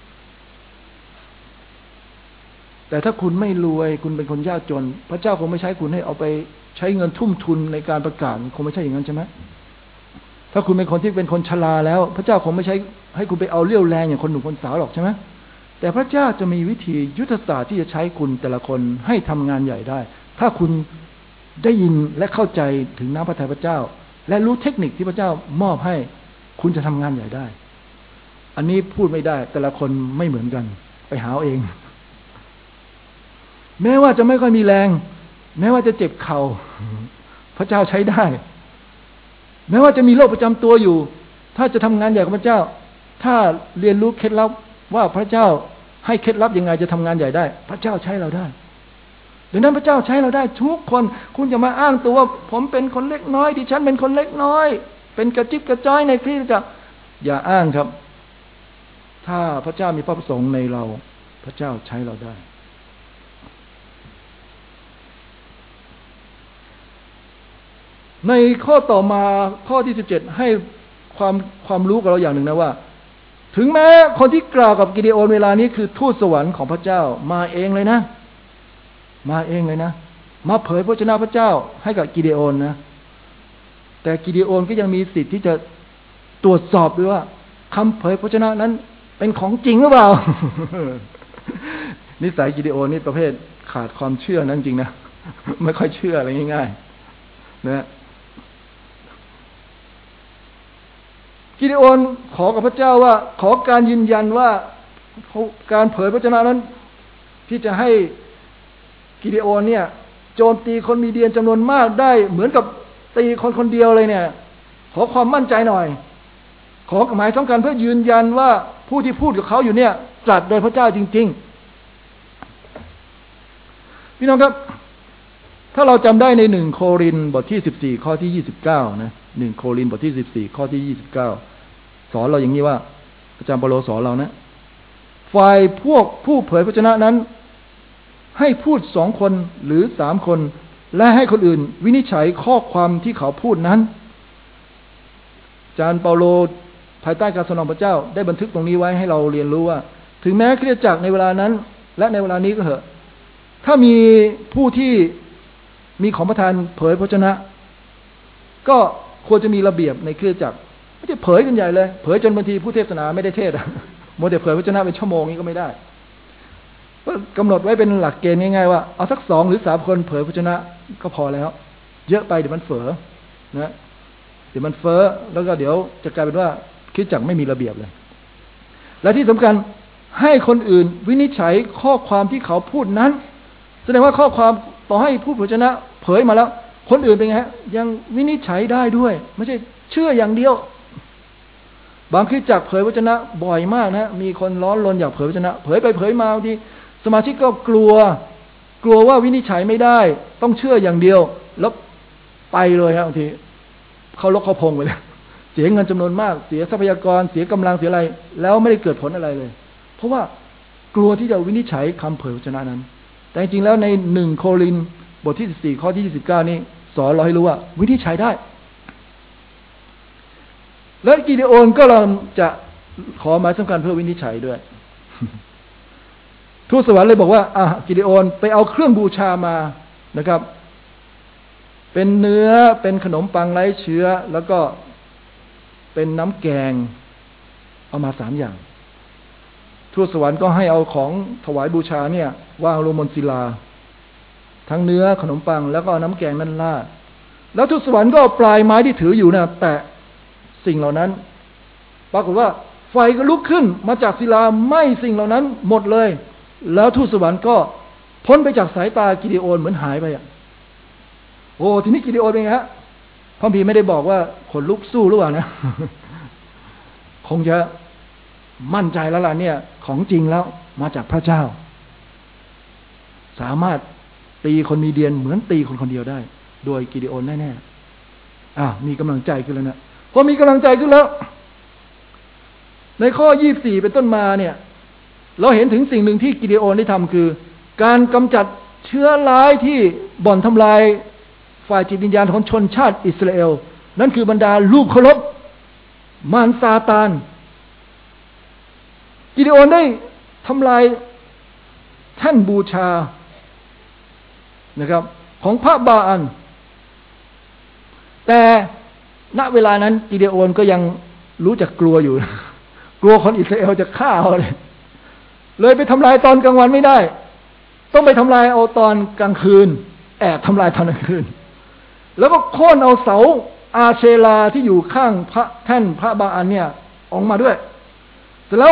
แต่ถ้าคุณไม่รวยคุณเป็นคนยากจนพระเจ้าคงไม่ใช้คุณให้เอาไปใช้เงินทุ่มทุนในการประกาศคงไม่ใช่อย่างนั้นใช่ไหมถ้าคุณเป็นคนที่เป็นคนชราแล้วพระเจ้าคงไม่ใช้ให้คุณไปเอาเรี่ยวแรงอย่างคนหนุ่มคนสาวหรอกใช่ไหมแต่พระเจ้าจะมีวิธียุทธศาสตร์ที่จะใช้คุณแต่ละคนให้ทำงานใหญ่ได้ถ้าคุณได้ยินและเข้าใจถึงน้ำพระทัยพระเจ้าและรู้เทคนิคที่พระเจ้ามอบให้คุณจะทำงานใหญ่ได้อันนี้พูดไม่ได้แต่ละคนไม่เหมือนกันไปหาเองแม้ว่าจะไม่ค่อยมีแรงแม้ว่าจะเจ็บเข่าพระเจ้าใช้ได้แม้ว่าจะมีโรคประจำตัวอยู่ถ้าจะทำงานใหญ่ของพระเจ้าถ้าเรียนรู้เคล็ดลับว่าพระเจ้าให้เคล็ดลับยังไงจะทำงานใหญ่ได้พระเจ้าใช้เราได้ดังนั้นพระเจ้าใช้เราได้ทุกคนคุณจะมาอ้างตัวว่าผมเป็นคนเล็กน้อยดิฉันเป็นคนเล็กน้อยเป็นกระจิบกระจ้อยในคริสตจักรอย่าอ้างครับถ้าพระเจ้ามีพระประสงค์ในเราพระเจ้าใช้เราได้ในข้อต่อมาข้อที่17ให้ความรู้กับเราอย่างหนึ่งนะว่าถึงแม้คนที่กล่าวกับกิเดโอนเวลานี้คือทูตสวรรค์ของพระเจ้ามาเองเลยนะมาเองเลยนะมาเผยพระวจนะพระเจ้าให้กับกิเดโอนนะแต่กิเดโอนก็ยังมีสิทธิ์ที่จะตรวจสอบด้วยว่าคำเผยพระวจนะนั้นเป็นของจริงหรือเปล่า นิสัยกิเดโอนนี่ประเภทขาดความเชื่อนั่นจริงนะไม่ค่อยเชื่ออะไรง่ายๆนะกิเดโอนขอกับพระเจ้าว่าขอการยืนยันว่าการเผยพระวจนะนั้นที่จะให้กิเดโอนเนี่ยโจมตีคนมีเดียนจำนวนมากได้เหมือนกับตีคนคนเดียวเลยเนี่ยขอความมั่นใจหน่อยขอหมายสำคัญเพื่อยืนยันว่าผู้ที่พูดกับเขาอยู่เนี่ยตรัสโดยพระเจ้าจริงๆพี่น้องครับถ้าเราจำได้ใน1 โครินธ์บทที่14ข้อที่29นะ1 โครินธ์บทที่14ข้อที่29สอนเราอย่างนี้ว่าอาจารย์เปาโลสอนเรานะฝ่ายพวกผู้เผยพระวจนะนั้นให้พูด2 คนหรือ3 คนและให้คนอื่นวินิจฉัยข้อความที่เขาพูดนั้นอาจารย์เปาโลภายใต้การทรงนำพระเจ้าได้บันทึกตรงนี้ไว้ให้เราเรียนรู้ว่าถึงแม้คริสตจักรในเวลานั้นและในเวลานี้ก็เถอะถ้ามีผู้ที่มีของประทานเผยพระวจนะก็ควรจะมีระเบียบในคริสตจักรไม่ใช่เผยกันใหญ่เลยเผยจนบางทีผู้เทศนาไม่ได้เทศโมเดลเผยพระวจนะเป็นชั่วโมงนี้ก็ไม่ได้ก็กำหนดไว้เป็นหลักเกณฑ์ง่ายๆว่าเอาสัก2 หรือ 3 คนเผยพระวจนะก็พอแล้วเยอะไปเดี๋ยวมันเฟ้อนะเดี๋ยวมันเฟ้อแล้วก็เดี๋ยวจะกลายเป็นว่าคริสตจักรไม่มีระเบียบเลยและที่สำคัญให้คนอื่นวินิจฉัยข้อความที่เขาพูดนั้นแสดงว่าข้อความต่อให้ผู้เผยพระวจนะเผยมาแล้วคนอื่นเป็นไงฮะยังวินิจฉัยได้ด้วยไม่ใช่เชื่ออย่างเดียวบางคริสตจักรเผยพระวจนะบ่อยมากนะมีคนร้อนรนอยากเผยพระวจนะเผยไปเผยมาบางทีสมาชิกก็กลัวว่าวินิจฉัยไม่ได้ต้องเชื่ออย่างเดียวแล้วไปเลยครับบางทีเขาลกเขาพงไปเลยเสียเงินจำนวนมากเสียทรัพยากรเสียกำลังเสียอะไรแล้วไม่ได้เกิดผลอะไรเลยเพราะว่ากลัวที่จะวินิจฉัยคำเผยพระวจนะนั้นแต่จริงๆแล้วใน1 โครินธ์บทที่14ข้อที่29นี้สอนเราให้รู้ว่าวินิจฉัยได้แล้วกิเดโอนก็เราจะขอหมายสำคัญเพื่อวินิจฉัยด้วยทูตสวรรค์เลยบอกว่ากิเดโอนไปเอาเครื่องบูชามานะครับเป็นเนื้อเป็นขนมปังไร้เชื้อแล้วก็เป็นน้ำแกงเอามา3 อย่างทูตสวรรค์ก็ให้เอาของถวายบูชาเนี่ยวางลงบนศิลาทั้งเนื้อขนมปังแล้วก็น้ำแกงนั่นราดแล้วทูตสวรรค์ก็เอาปลายไม้ที่ถืออยู่แตะสิ่งเหล่านั้นปรากฏว่าไฟก็ลุกขึ้นมาจากศิลาไหม้สิ่งเหล่านั้นหมดเลยแล้วทูตสวรรค์ก็พ้นไปจากสายตากิเดโอนเหมือนหายไปโอ้ทีนี้กิเดโอนเป็นไงฮะพระคัมภีร์ไม่ได้บอกว่าขนลุกสู้หรือเปล่านะ คงจะมั่นใจแล้วล่ะเนี่ยของจริงแล้วมาจากพระเจ้าสามารถตีคนมีเดียนเหมือนตีคนคนเดียวได้โดยกิเดโอนแน่ๆมีกำลังใจขึ้นแล้วนะพอมีกำลังใจขึ้นแล้วในข้อ24เป็นต้นมาเนี่ยเราเห็นถึงสิ่งหนึ่งที่กิเดโอนได้ทำคือการกำจัดเชื้อร้ายที่บ่อนทำลายฝ่ายจิตวิญญาณของชนชาติอิสราเอลนั่นคือบรรดาลูกเคารพมารซาตานกิเดโอนได้ทำลายแท่นบูชานะครับของพระบาอัลแต่ณเวลานั้นกิเดโอนก็ยังรู้จักกลัวอยู่กลัวคนอิสราเอลจะฆ่าเขาเลยไปทำลายตอนกลางวันไม่ได้ต้องไปทำลายเอาตอนกลางคืนแอบทำลายตอนกลางคืนแล้วก็โค่นเอาเสาอาเชลาที่อยู่ข้างพระแท่นพระบาอัลเนี่ยออกมาด้วยเสร็จแล้ว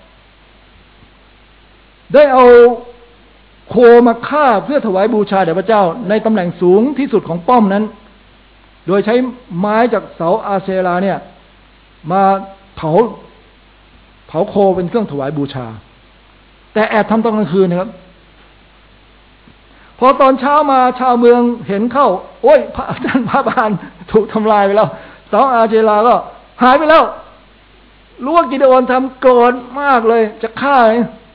ได้เอาโคมาฆ่าเพื่อถวายบูชาแด่พระเจ้าในตำแหน่งสูงที่สุดของป้อมนั้นโดยใช้ไม้จากเสาอาเชลาเนี่ยมาเผาโคเป็นเครื่องถวายบูชาแต่แอบทำตอนกลางคืนนะครับพอตอนเช้ามาชาวเมืองเห็นเข้าโอ้ยพระบาลถูกทำลายไปแล้วเสาอาเชลาก็หายไปแล้วรู้ว่ากิเดโอนทำโกรธมากเลยจะฆ่า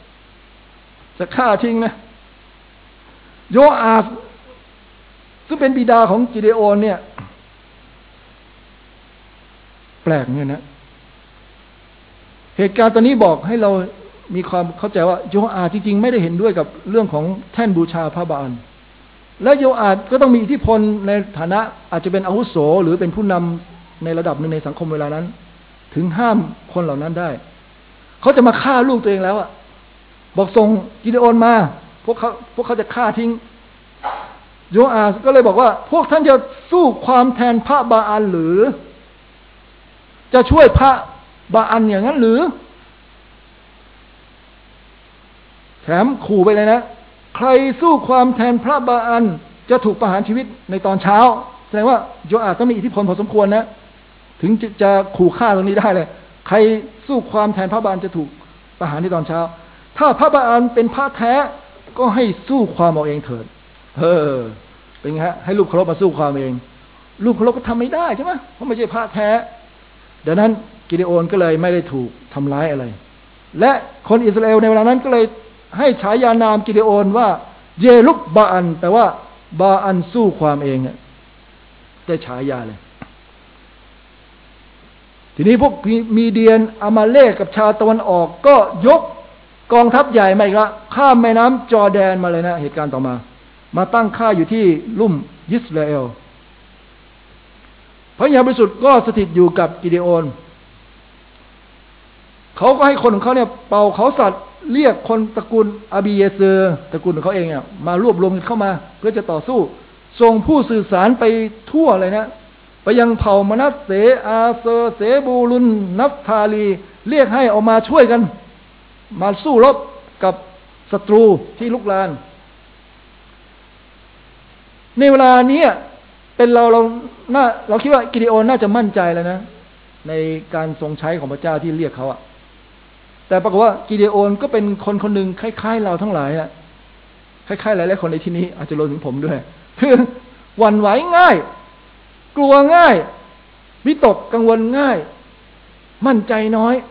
ทิ้งนะโยอาบซึ่งเป็นบิดาของกิเดโอนเนี่ยแปลกเนี่ยนะเหตุการณ์ตอนนี้บอกให้เรามีความเข้าใจว่าโยอาบจริงๆไม่ได้เห็นด้วยกับเรื่องของแท่นบูชาพระบาลและโยอาบก็ต้องมีอิทธิพลในฐานะอาจจะเป็นอาวุโสหรือเป็นผู้นำในระดับหนึ่งในสังคมเวลานั้นถึงห้ามคนเหล่านั้นได้เขาจะมาฆ่าลูกตัวเองแล้วบอกส่งกิเดโอนมาพวกเขาจะฆ่าทิ้งโยอาบก็เลยบอกว่าพวกท่านจะสู้ความแทนพระบาอัลหรือจะช่วยพระบาอัลอย่างนั้นหรือแถมขู่ไปเลยนะใครสู้ความแทนพระบาอัลจะถูกประหารชีวิตในตอนเช้าแสดงว่าโยอาบต้องมีอิทธิพลพอสมควรนะถึงจะขู่ฆ่าตรงนี้ได้เลยใครสู้ความแทนพระบาลจะถูกประหารในตอนเช้าถ้าพระบาลเป็นพระแท้ก็ให้สู้ความเอาเองเถิดเป็นไงฮะให้ลูกเคารพมาสู้ความเองลูกเคารพก็ทำไม่ได้ใช่ไหมเพราะไม่ใช่พระแท้ดังนั้นกิเดโอนก็เลยไม่ได้ถูกทำร้ายอะไรและคนอิสราเอลในเวลานั้นก็เลยให้ฉายานามกิเดโอนว่าเยรุบบาอันแปลว่าบาอันสู้ความเองได้ฉายาเลยทีนี้พวกมีเดียนอามาเลกกับชาวตะวันออกก็ยกกองทัพใหญ่มาอีกละข้ามแม่น้ำจอร์แดนมาเลยนะเหตุการณ์ต่อมาตั้งค่ายอยู่ที่ลุ่มยิสราเอลพระยาบริสุทธิ์ก็สถิตอยู่กับกิเดโอนเขาก็ให้คนของเขาเนี่ยเป่าเขาสัตว์เรียกคนตระกูลอาบีเยเซอร์ตระกูลของเขาเองเนี่ยมารวบรวมกันเข้ามาเพื่อจะต่อสู้ส่งผู้สื่อสารไปทั่วเลยนะไปยังเผ่ามนัสเสอาเซอร์เสบูลุนนัฟทาลีเรียกให้ออกมาช่วยกันมาสู้รบกับศัตรูที่ลุกลานในเวลานี้เป็นเราคิดว่ากิเดโอนน่าจะมั่นใจแล้วนะในการทรงใช้ของพระเจ้าที่เรียกเขาแต่ปรากฏว่ากิเดโอนก็เป็นคนหนึ่งคล้ายๆเราทั้งหลายคล้ายๆหลายๆคนในที่นี้อาจจะรวมถึงผมด้วยคือหวั่นไหวง่ายกลัวง่ายวิตกกังวลง่ายมั่นใจน้อย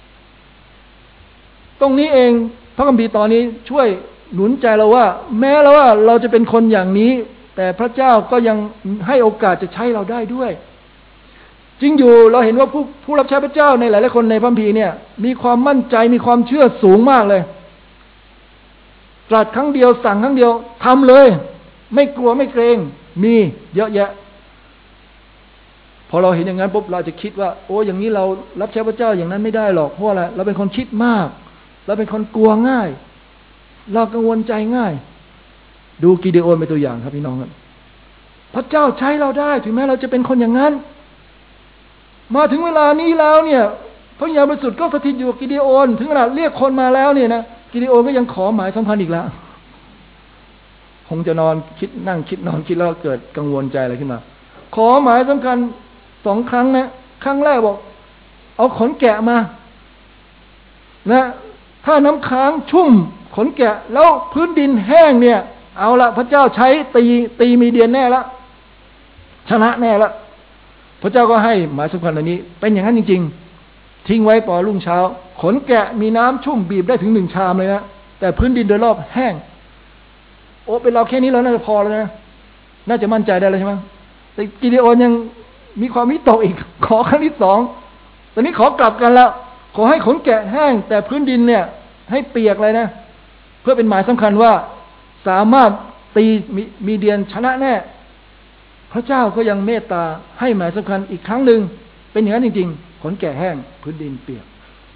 ตรงนี้เองพระคัมภีร์ตอนนี้ช่วยหนุนใจเราว่าแม้แล้วว่าเราจะเป็นคนอย่างนี้แต่พระเจ้าก็ยังให้โอกาสจะใช้เราได้ด้วยจริงอยู่เราเห็นว่าผู้รับใช้พระเจ้าในหลายๆคนในพระคัมภีร์เนี่ยมีความมั่นใจมีความเชื่อสูงมากเลยตรัสครั้งเดียวสั่งครั้งเดียวทำเลยไม่กลัวไม่เกรงมีเยอะแยะพอเราเห็นอย่างนั้นปุ๊บเราจะคิดว่าโอ้อย่างนี้เรารับใช้พระเจ้าอย่างนั้นไม่ได้หรอกเพราะอะไรเราเป็นคนคิดมากเราเป็นคนกลัวง่ายเรากังวลใจง่ายดูกิเดโอนเป็นตัวอย่างครับพี่น้องครับพระเจ้าใช้เราได้ถึงแม้เราจะเป็นคนอย่างนั้นมาถึงเวลานี้แล้วเนี่ยพระวิญญาณบริสุทธิ์ก็สถิตอยู่กับกิเดโอนถึงขนาดเรียกคนมาแล้วเนี่ยนะกิเดโอนก็ยังขอหมายสำคัญอีกแล้วคงจะนอนคิดนั่งคิดนอนคิดแล้วเกิดกังวลใจอะไรขึ้นมาขอหมายสำคัญ2 ครั้งนะครั้งแรกบอกเอาขนแกะมานะถ้าน้ำค้างชุ่มขนแกะแล้วพื้นดินแห้งเนี่ยเอาละพระเจ้าใช้ตีมีเดียนแน่ละชนะแน่ละพระเจ้าก็ให้หมายสำคัญอันนี้เป็นอย่างนั้นจริงๆทิ้งไว้พอรุ่งเช้าขนแกะมีน้ำชุ่มบีบได้ถึง1 ชามเลยนะแต่พื้นดินโดยรอบแห้งโอ้เป็นเราแค่นี้เราน่าจะพอแล้วนะน่าจะมั่นใจได้แล้วใช่ไหมแต่กิเดโอนยังมีความวิตกอีกขอครั้งที่2ตอนนี้ขอกลับกันแล้วขอให้ขนแกะแห้งแต่พื้นดินเนี่ยให้เปียกเลยนะเพื่อเป็นหมายสำคัญว่าสามารถตีมีเดียนชนะแน่พระเจ้าก็ยังเมตตาให้หมายสำคัญอีกครั้งหนึ่งเป็นอย่างนั้นจริงๆขนแกะแห้งพื้นดินเปียก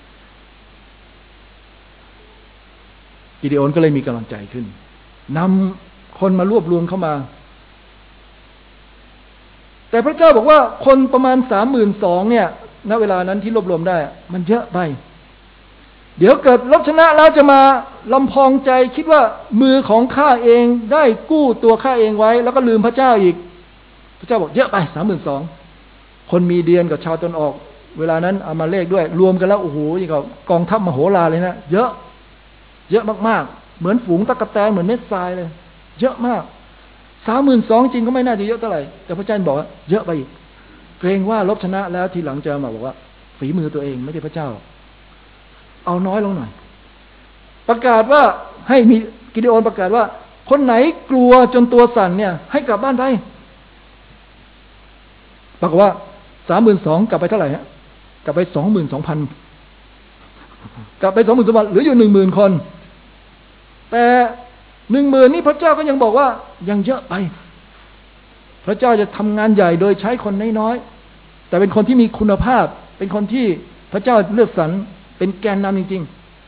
กิเดโอนก็เลยมีกำลังใจขึ้นนำคนมารวบรวมเข้ามาแต่พระเจ้าบอกว่าคนประมาณ32,000เนี่ยณเวลานั้นที่รวบรวมได้มันเยอะไปเดี๋ยวเกิดรบชนะแล้วจะมาลำพองใจคิดว่ามือของข้าเองได้กู้ตัวข้าเองไว้แล้วก็ลืมพระเจ้าอีกพระเจ้าบอกเยอะไป32,000คนมีเดียนกับชาวตะวันออกเวลานั้นอามาเลกด้วยรวมกันแล้วโอ้โหนี่ก็กองทัพมโหฬารเลยนะเยอะมากๆเหมือนฝูงตั๊กแตนเหมือนเม็ดทรายเลยเยอะมาก32,000จริงก็ไม่น่าจะเยอะเท่าไหร่แต่พระเจ้าบอกว่าเยอะไปอีกเกรงว่ารบชนะแล้วทีหลังจะมาบอกว่าฝีมือตัวเองไม่ใช่พระเจ้าเอาน้อยลงหน่อยประกาศว่าให้มีกิเดโอนประกาศว่าคนไหนกลัวจนตัวสั่นเนี่ยให้กลับบ้านไปปรากฏว่า32,000กลับไปเท่าไหร่ฮะกลับไป 22,000 กลับไป 22,000 เหลืออยู่ 10,000 คนแต่ 10,000 นี่พระเจ้าก็ยังบอกว่ายังเยอะไปพระเจ้าจะทำงานใหญ่โดยใช้คนน้อยๆแต่เป็นคนที่มีคุณภาพเป็นคนที่พระเจ้าเลือกสรรเป็นแกนนำจริง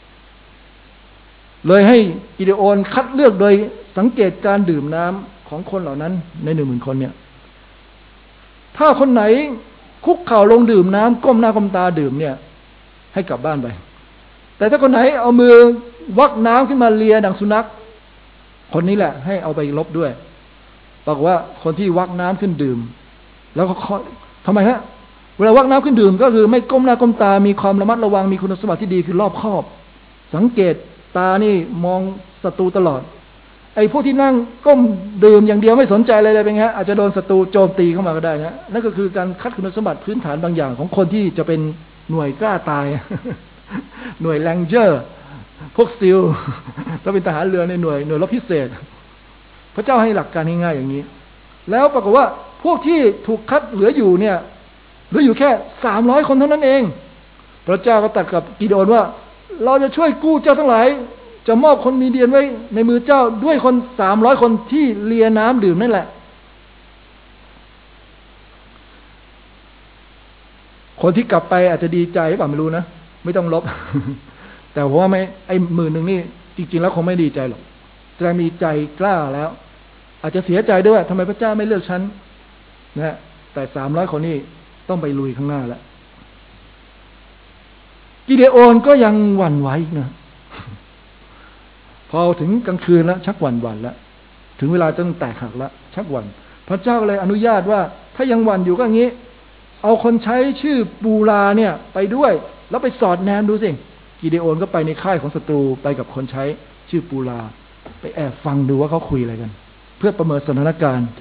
ๆเลยให้กิเดโอนคัดเลือกโดยสังเกตการดื่มน้ำของคนเหล่านั้นใน 10,000 คนเนี่ยถ้าคนไหนคุกเข่าลงดื่มน้ำก้มหน้าก้มตาดื่มเนี่ยให้กลับบ้านไปแต่ถ้าคนไหนเอามือวักน้ำขึ้นมาเลียดังสุนัขคนนี้แหละให้เอาไปลบด้วยบอกว่าคนที่วักน้ำขึ้นดื่มแล้วก็ทำไมฮะเวลาวักน้ำขึ้นดื่มก็คือไม่ก้มหน้าก้มตามีความระมัดระวังมีคุณสมบัติที่ดีคือรอบคอบสังเกตตานี่มองศัตรูตลอดไอ้พวกที่นั่งก้มดื่มอย่างเดียวไม่สนใจอะไรเลยเป็นไงอาจจะโดนศัตรูโจมตีเข้ามาก็ได้นะนั่นก็คือการคัดคุณสมบัติพื้นฐานบางอย่างของคนที่จะเป็นหน่วยกล้าตาย หน่วยแรงเจอร์พวกซิลถ้าเป็นทหารเรือในหน่วยรบพิเศษพระเจ้าให้หลักการง่ายๆอย่างนี้แล้วปรากฏว่าพวกที่ถูกคัดเหลืออยู่เนี่ยเหลืออยู่แค่300 คนเท่านั้นเองพระเจ้าก็ตรัสกับกิโดนว่าเราจะช่วยกู้เจ้าทั้งหลายจะมอบคนมีเดียนไว้ในมือเจ้าด้วยคน300 คนที่เลียน้ำดื่มนั่นแหละคนที่กลับไปอาจจะดีใจหรือเปล่าไม่รู้นะไม่ต้องลบ แต่ผมว่าไม่ไอ้10,000นี่จริงๆแล้วคงไม่ดีใจหรอกแต่มีใจกล้าแล้วอาจจะเสียใจด้วยว่าทำไมพระเจ้าไม่เลือกฉันนะแต่300 คนนี่ต้องไปลุยข้างหน้าแล้วกิเดโอนก็ยังหวั่นไหวอีกนะพอถึงกลางคืนแล้วชักหวั่นแล้วถึงเวลาจะต้องแตกหักแล้วชักหวั่นพระเจ้าเลยอนุญาตว่าถ้ายังหวั่นอยู่ก็อย่างนี้เอาคนใช้ชื่อปูลาเนี่ยไปด้วยแล้วไปสอดแนมดูสิกิเดโอนก็ไปในค่ายของศัตรูไปกับคนใช้ชื่อปูลาไปแอบฟังดูว่าเขาคุยอะไรกันเพื่อประเมินสถานการณ์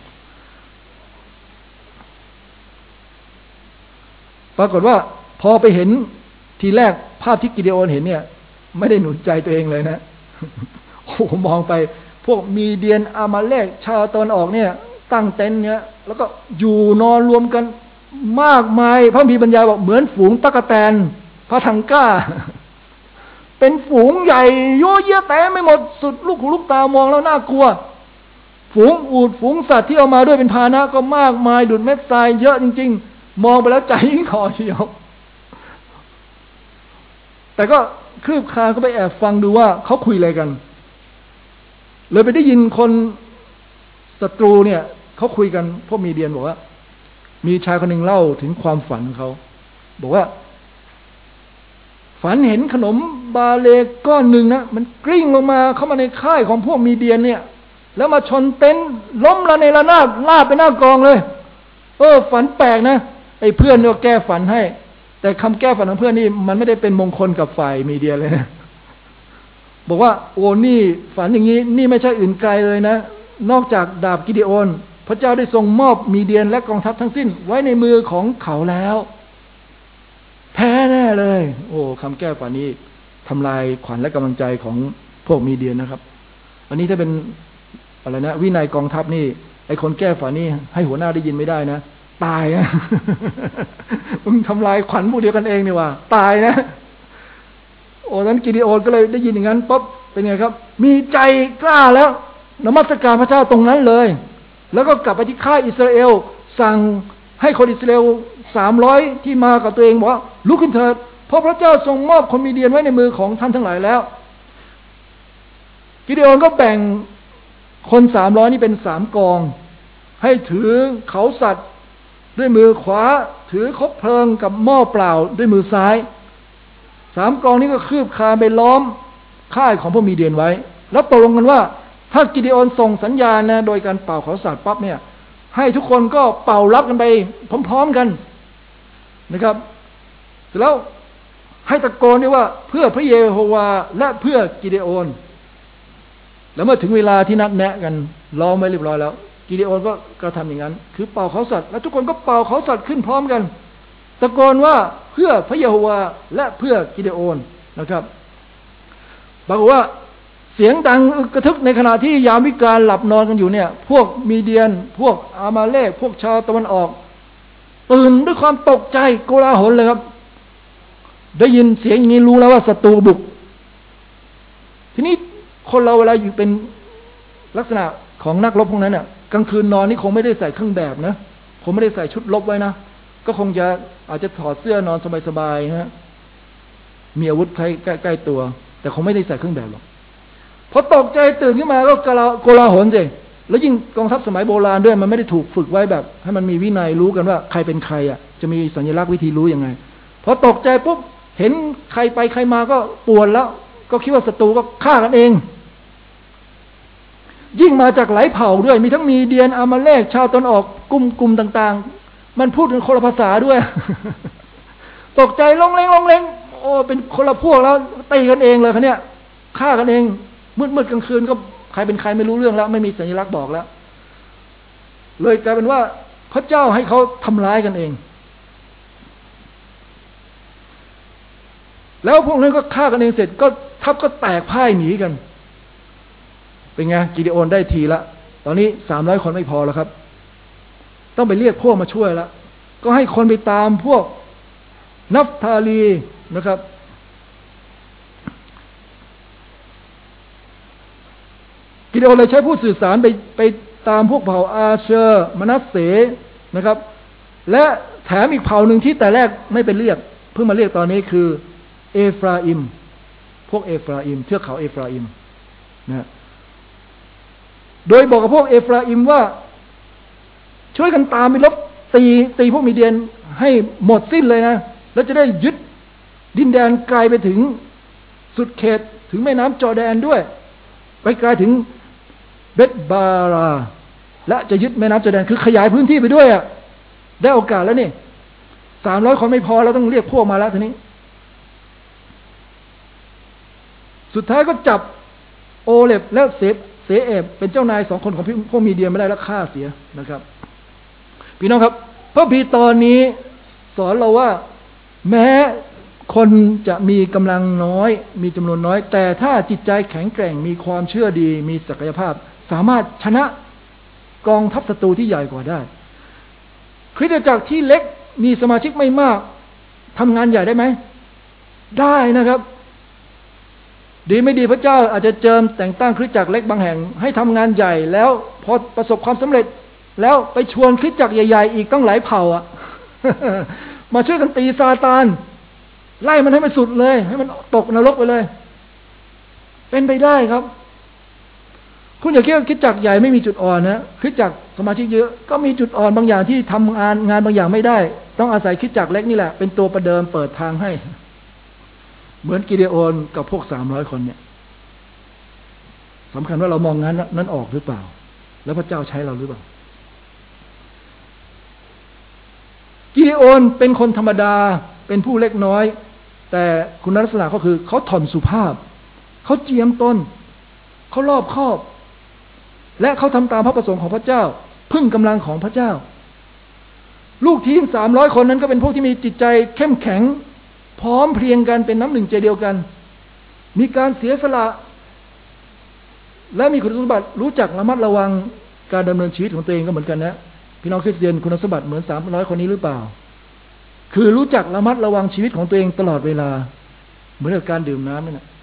ปรากฏว่าพอไปเห็นทีแรกภาพที่กิเดโอนเห็นเนี่ยไม่ได้หนุนใจตัวเองเลยนะโอ้มองไปพวกมีเดียนอามาเลกชาวตะวันออกเนี่ยตั้งเต็นท์เนี่ยแล้วก็อยู่นอนรวมกันมากมายพระมีบรรยายบอกเหมือนฝูงตั๊กแตนพระทังก้าเป็นฝูงใหญ่โยเยะแต่ไม่หมดสุดลูกหูลูกตามองแล้วน่ากลัวฝูงอูฐฝูงสัตว์ที่เอามาด้วยเป็นพาหนะก็มากมายดุจเม็ดทรายเยอะจริงๆมองไปแล้วใจคอเหี่ยวแต่ก็คืบคลานก็ไปแอบฟังดูว่าเขาคุยอะไรกันเลยไปได้ยินคนศัตรูเนี่ยเขาคุยกันพวกมีเดียนบอกว่ามีชายคนหนึ่งเล่าถึงความฝันของเขาบอกว่าฝันเห็นขนมบาเลก้อนหนึ่งนะมันกลิ้งลงมาเข้ามาในค่ายของพวกมีเดียนเนี่ยแล้วมาชนเต็นท์ล้มละในระนาดลาดไปหน้ากองเลยฝันแปลกนะไอ้เพื่อนก็แก้ฝันให้แต่คำแก้ฝันของเพื่อนนี่มันไม่ได้เป็นมงคลกับฝ่ายมีเดียเลยนะบอกว่าโอ้นี่ฝันอย่างนี้นี่ไม่ใช่อื่นไกลเลยนะนอกจากดาบกิเดโอนพระเจ้าได้ทรงมอบมีเดียนและกองทัพทั้งสิ้นไว้ในมือของเขาแล้วแพ้แน่เลยโอ้คำแก้ฝันนี้ทำลายขวัญและกำลังใจของพวกมีเดียนนะครับอันนี้ถ้าเป็นอะไรนะวินัยกองทัพนี่ไอคนแก้ฝันนี่ให้หัวหน้าได้ยินไม่ได้นะตายนะมึงทำลายขวัญพวกเดียวกันเองนี่ว่าตายนะโอ้นั้นกิเดโอนก็เลยได้ยินอย่างนั้นปุ๊บเป็นไงครับมีใจกล้าแล้วนมัสการพระเจ้าตรงนั้นเลยแล้วก็กลับไปที่ค่ายอิสราเอลสั่งให้คนอิสราเอล300ที่มากับตัวเองบอกว่าลุกขึ้นเถิดเพราะพระเจ้าทรงมอบคนมีเดียนไว้ในมือของท่านทั้งหลายแล้วกิเดโอนก็แบ่งคน300นี่เป็น3 กองให้ถือเขาสัตว์ด้วยมือขวาถือคบเพลิงกับหม้อเปล่าด้วยมือซ้าย3 กองนี้ก็คืบคลานไปล้อมค่ายของพวกมีเดียนไว้แล้วตกลงกันว่าถ้ากิเดโอนส่งสัญญาณนะโดยการเป่าเขาสัตว์ปั๊บเนี่ยให้ทุกคนก็เป่ารับกันไปพร้อมๆกันนะครับเสร็จแล้วให้ตะโกนด้วยว่าเพื่อพระเยโฮวาและเพื่อกิเดโอนแล้วเมื่อถึงเวลาที่นัดแนะกันล้อมไว้เรียบร้อยแล้วกิเดโอนก็กระทำอย่างนั้นคือเป่าเขาสัตว์แล้วทุกคนก็เป่าเขาสัตว์ขึ้นพร้อมกันตะโกนว่าเพื่อพระเยโฮวาและเพื่อกิเดโอนนะครับบอกว่าเสียงดังกระทึกในขณะที่ยามวิกาลหลับนอนกันอยู่เนี่ยพวกมีเดียนพวกอามาเลกพวกชาวตะวันออกตื่นด้วยความตกใจโกลาหลเลยครับได้ยินเสียงอย่างนี้รู้แล้วว่าศัตรูบุกทีนี้คนเราเวลาอยู่เป็นลักษณะของนักรบพวกนั้นเนี่ยกลางคืนนอนนี่คงไม่ได้ใส่เครื่องแบบนะคงไม่ได้ใส่ชุดรบไว้นะก็คงจะอาจจะถอดเสื้อนอนสบายๆฮะมีอาวุธใกล้ตัวแต่คงไม่ได้ใส่เครื่องแบบหรอกพอตกใจตื่นขึ้นมาก็โกลาหลสิแล้วยิ่งกองทัพสมัยโบราณด้วยมันไม่ได้ถูกฝึกไว้แบบให้มันมีวินัยรู้กันว่าใครเป็นใครอ่ะจะมีสัญลักษณ์วิธีรู้ยังไงพอตกใจปุ๊บเห็นใครไปใครมาก็ปวดแล้วก็คิดว่าศัตรูก็ฆ่ากันเองยิ่งมาจากหลายเผ่าด้วยมีทั้งมีเดียนอามาเลกชาวตะวันออกกลุ่มต่างๆมันพูดกันคนละภาษาด้วย ตกใจลงเลงโอ้เป็นคนละพวกแล้วตีกันเองเลยคะเนี่ยฆ่ากันเองมืดกลางคืนก็ใครเป็นใครไม่รู้เรื่องแล้วไม่มีสัญลักษณ์บอกแล้วเลยกลายเป็นว่าพระเจ้าให้เขาทำร้ายกันเองแล้วพวกนั้นก็ฆ่ากันเองเสร็จก็ทัพก็แตกพ่ายหนีกันเป็นไงกิเดโอนได้ทีละตอนนี้300 คนไม่พอแล้วครับต้องไปเรียกพวกมาช่วยแล้วก็ให้คนไปตามพวกนัฟทาลีนะครับกิเดโอนเลยใช้ผู้สื่อสารไปตามพวกเผ่าอาเชอร์มนัสเสนะครับและแถมอีกเผ่าหนึ่งที่แต่แรกไม่เป็นเรียกเพิ่งมาเรียกตอนนี้คือเอฟราอิมพวกเอฟราอิมเทือกเขาเอฟราอิมนะโดยบอกกับพวกเอฟราอิมว่าช่วยกันตามไปลบตีพวกมีเดียนให้หมดสิ้นเลยนะแล้วจะได้ยึดดินแดนไกลไปถึงสุดเขตถึงแม่น้ำจอร์แดนด้วยไปไกลถึงเบธบาราและจะยึดแม่น้ำจอร์แดนคือขยายพื้นที่ไปด้วยอ่ะได้โอกาสแล้วนี่300 คนไม่พอเราต้องเรียกพวกมาแล้วทีนี้สุดท้ายก็จับโอเลบและเสเอบเป็นเจ้านาย2 คนของพวกมีเดียไม่ได้แล้วฆ่าเสียนะครับพี่น้องครับพระพีตอนนี้สอนเราว่าแม้คนจะมีกำลังน้อยมีจำนวนน้อยแต่ถ้าจิตใจแข็งแกร่งมีความเชื่อดีมีศักยภาพสามารถชนะกองทัพศัตรูที่ใหญ่กว่าได้คริสตจักรที่เล็กมีสมาชิกไม่มากทำงานใหญ่ได้ไหมได้นะครับดีไม่ดีพระเจ้าอาจจะเจิมแต่งตั้งคริสตจักรเล็กบางแห่งให้ทำงานใหญ่แล้วพอประสบความสำเร็จแล้วไปชวนคริสตจักรใหญ่ๆอีกต้องหลายเผ่าอ่ะ มาช่วยกันตีซาตานไล่มันให้มันสุดเลยให้มันตกนรกไปเลยเป็นไปได้ครับคุณอย่าคิดว่าคริสตจักรใหญ่ไม่มีจุดอ่อนนะคริสตจักรสมาชิกเยอะก็มีจุดอ่อนบางอย่างที่ทำงานบางอย่างไม่ได้ต้องอาศัยคริสตจักรเล็กนี่แหละเป็นตัวประเดิมเปิดทางให้เหมือนกิเดโอนกับพวก300 คนเนี่ยสำคัญว่าเรามองนั้นออกหรือเปล่าแล้วพระเจ้าใช้เราหรือเปล่ากิเดโอนเป็นคนธรรมดาเป็นผู้เล็กน้อยแต่คุณลักษณะก็คือเขาถ่อมสุภาพเขาเจียมตนเขารอบคอบและเขาทำตามพระประสงค์ของพระเจ้าพึ่งกำลังของพระเจ้าลูกทีม300 คนนั้นก็เป็นพวกที่มีจิตใจเข้มแข็งพร้อมเพรียงกันเป็นน้ำหนึ่งใจเดียวกันมีการเสียสละและมีคุณสมบัติรู้จักระมัดระวังการดำเนินชีวิตของตัวเองก็เหมือนกันนะพี่น้องคริสเตียนคุณสมบัติเหมือน300 คนนี้หรือเปล่าคือรู้จักระมัดระวังชีวิตของตัวเองตลอดเวลาเหมือนกับการดื่มน้ำนี่นะ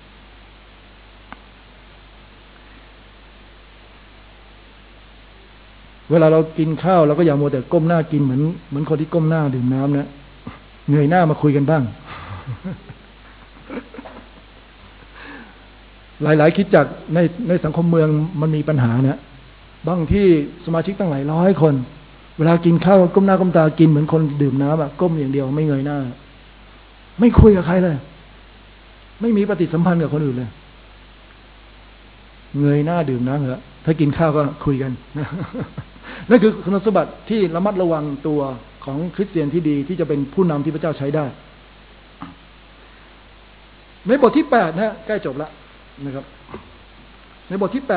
เวลาเรากินข้าวเราก็อย่ามัวแต่ก้มหน้ากินเหมือนคนที่ก้มหน้าดื่มน้ำนะเงยหน้ามาคุยกันบ้าง หลายๆคิดจากในสังคมเมืองมันมีปัญหานะบางที่สมาชิกตั้งหลายร้อยคนเวลากินข้าวก้มหน้าก้มตากินเหมือนคนดื่มน้ำอะก้มอย่างเดียวไม่เงยหน้าไม่คุยกับใครเลยไม่มีปฏิสัมพันธ์กับคนอื่นเลยเงยหน้าดื่มน้ำเหรอถ้ากินข้าวก็คุยกัน นั่นคือคุณสมบัติที่ระมัดระวังตัวของคริสเตียนที่ดีที่จะเป็นผู้นำที่พระเจ้าใช้ได้ในบทที่8นะใกล้จบแล้วนะครับในบทที่8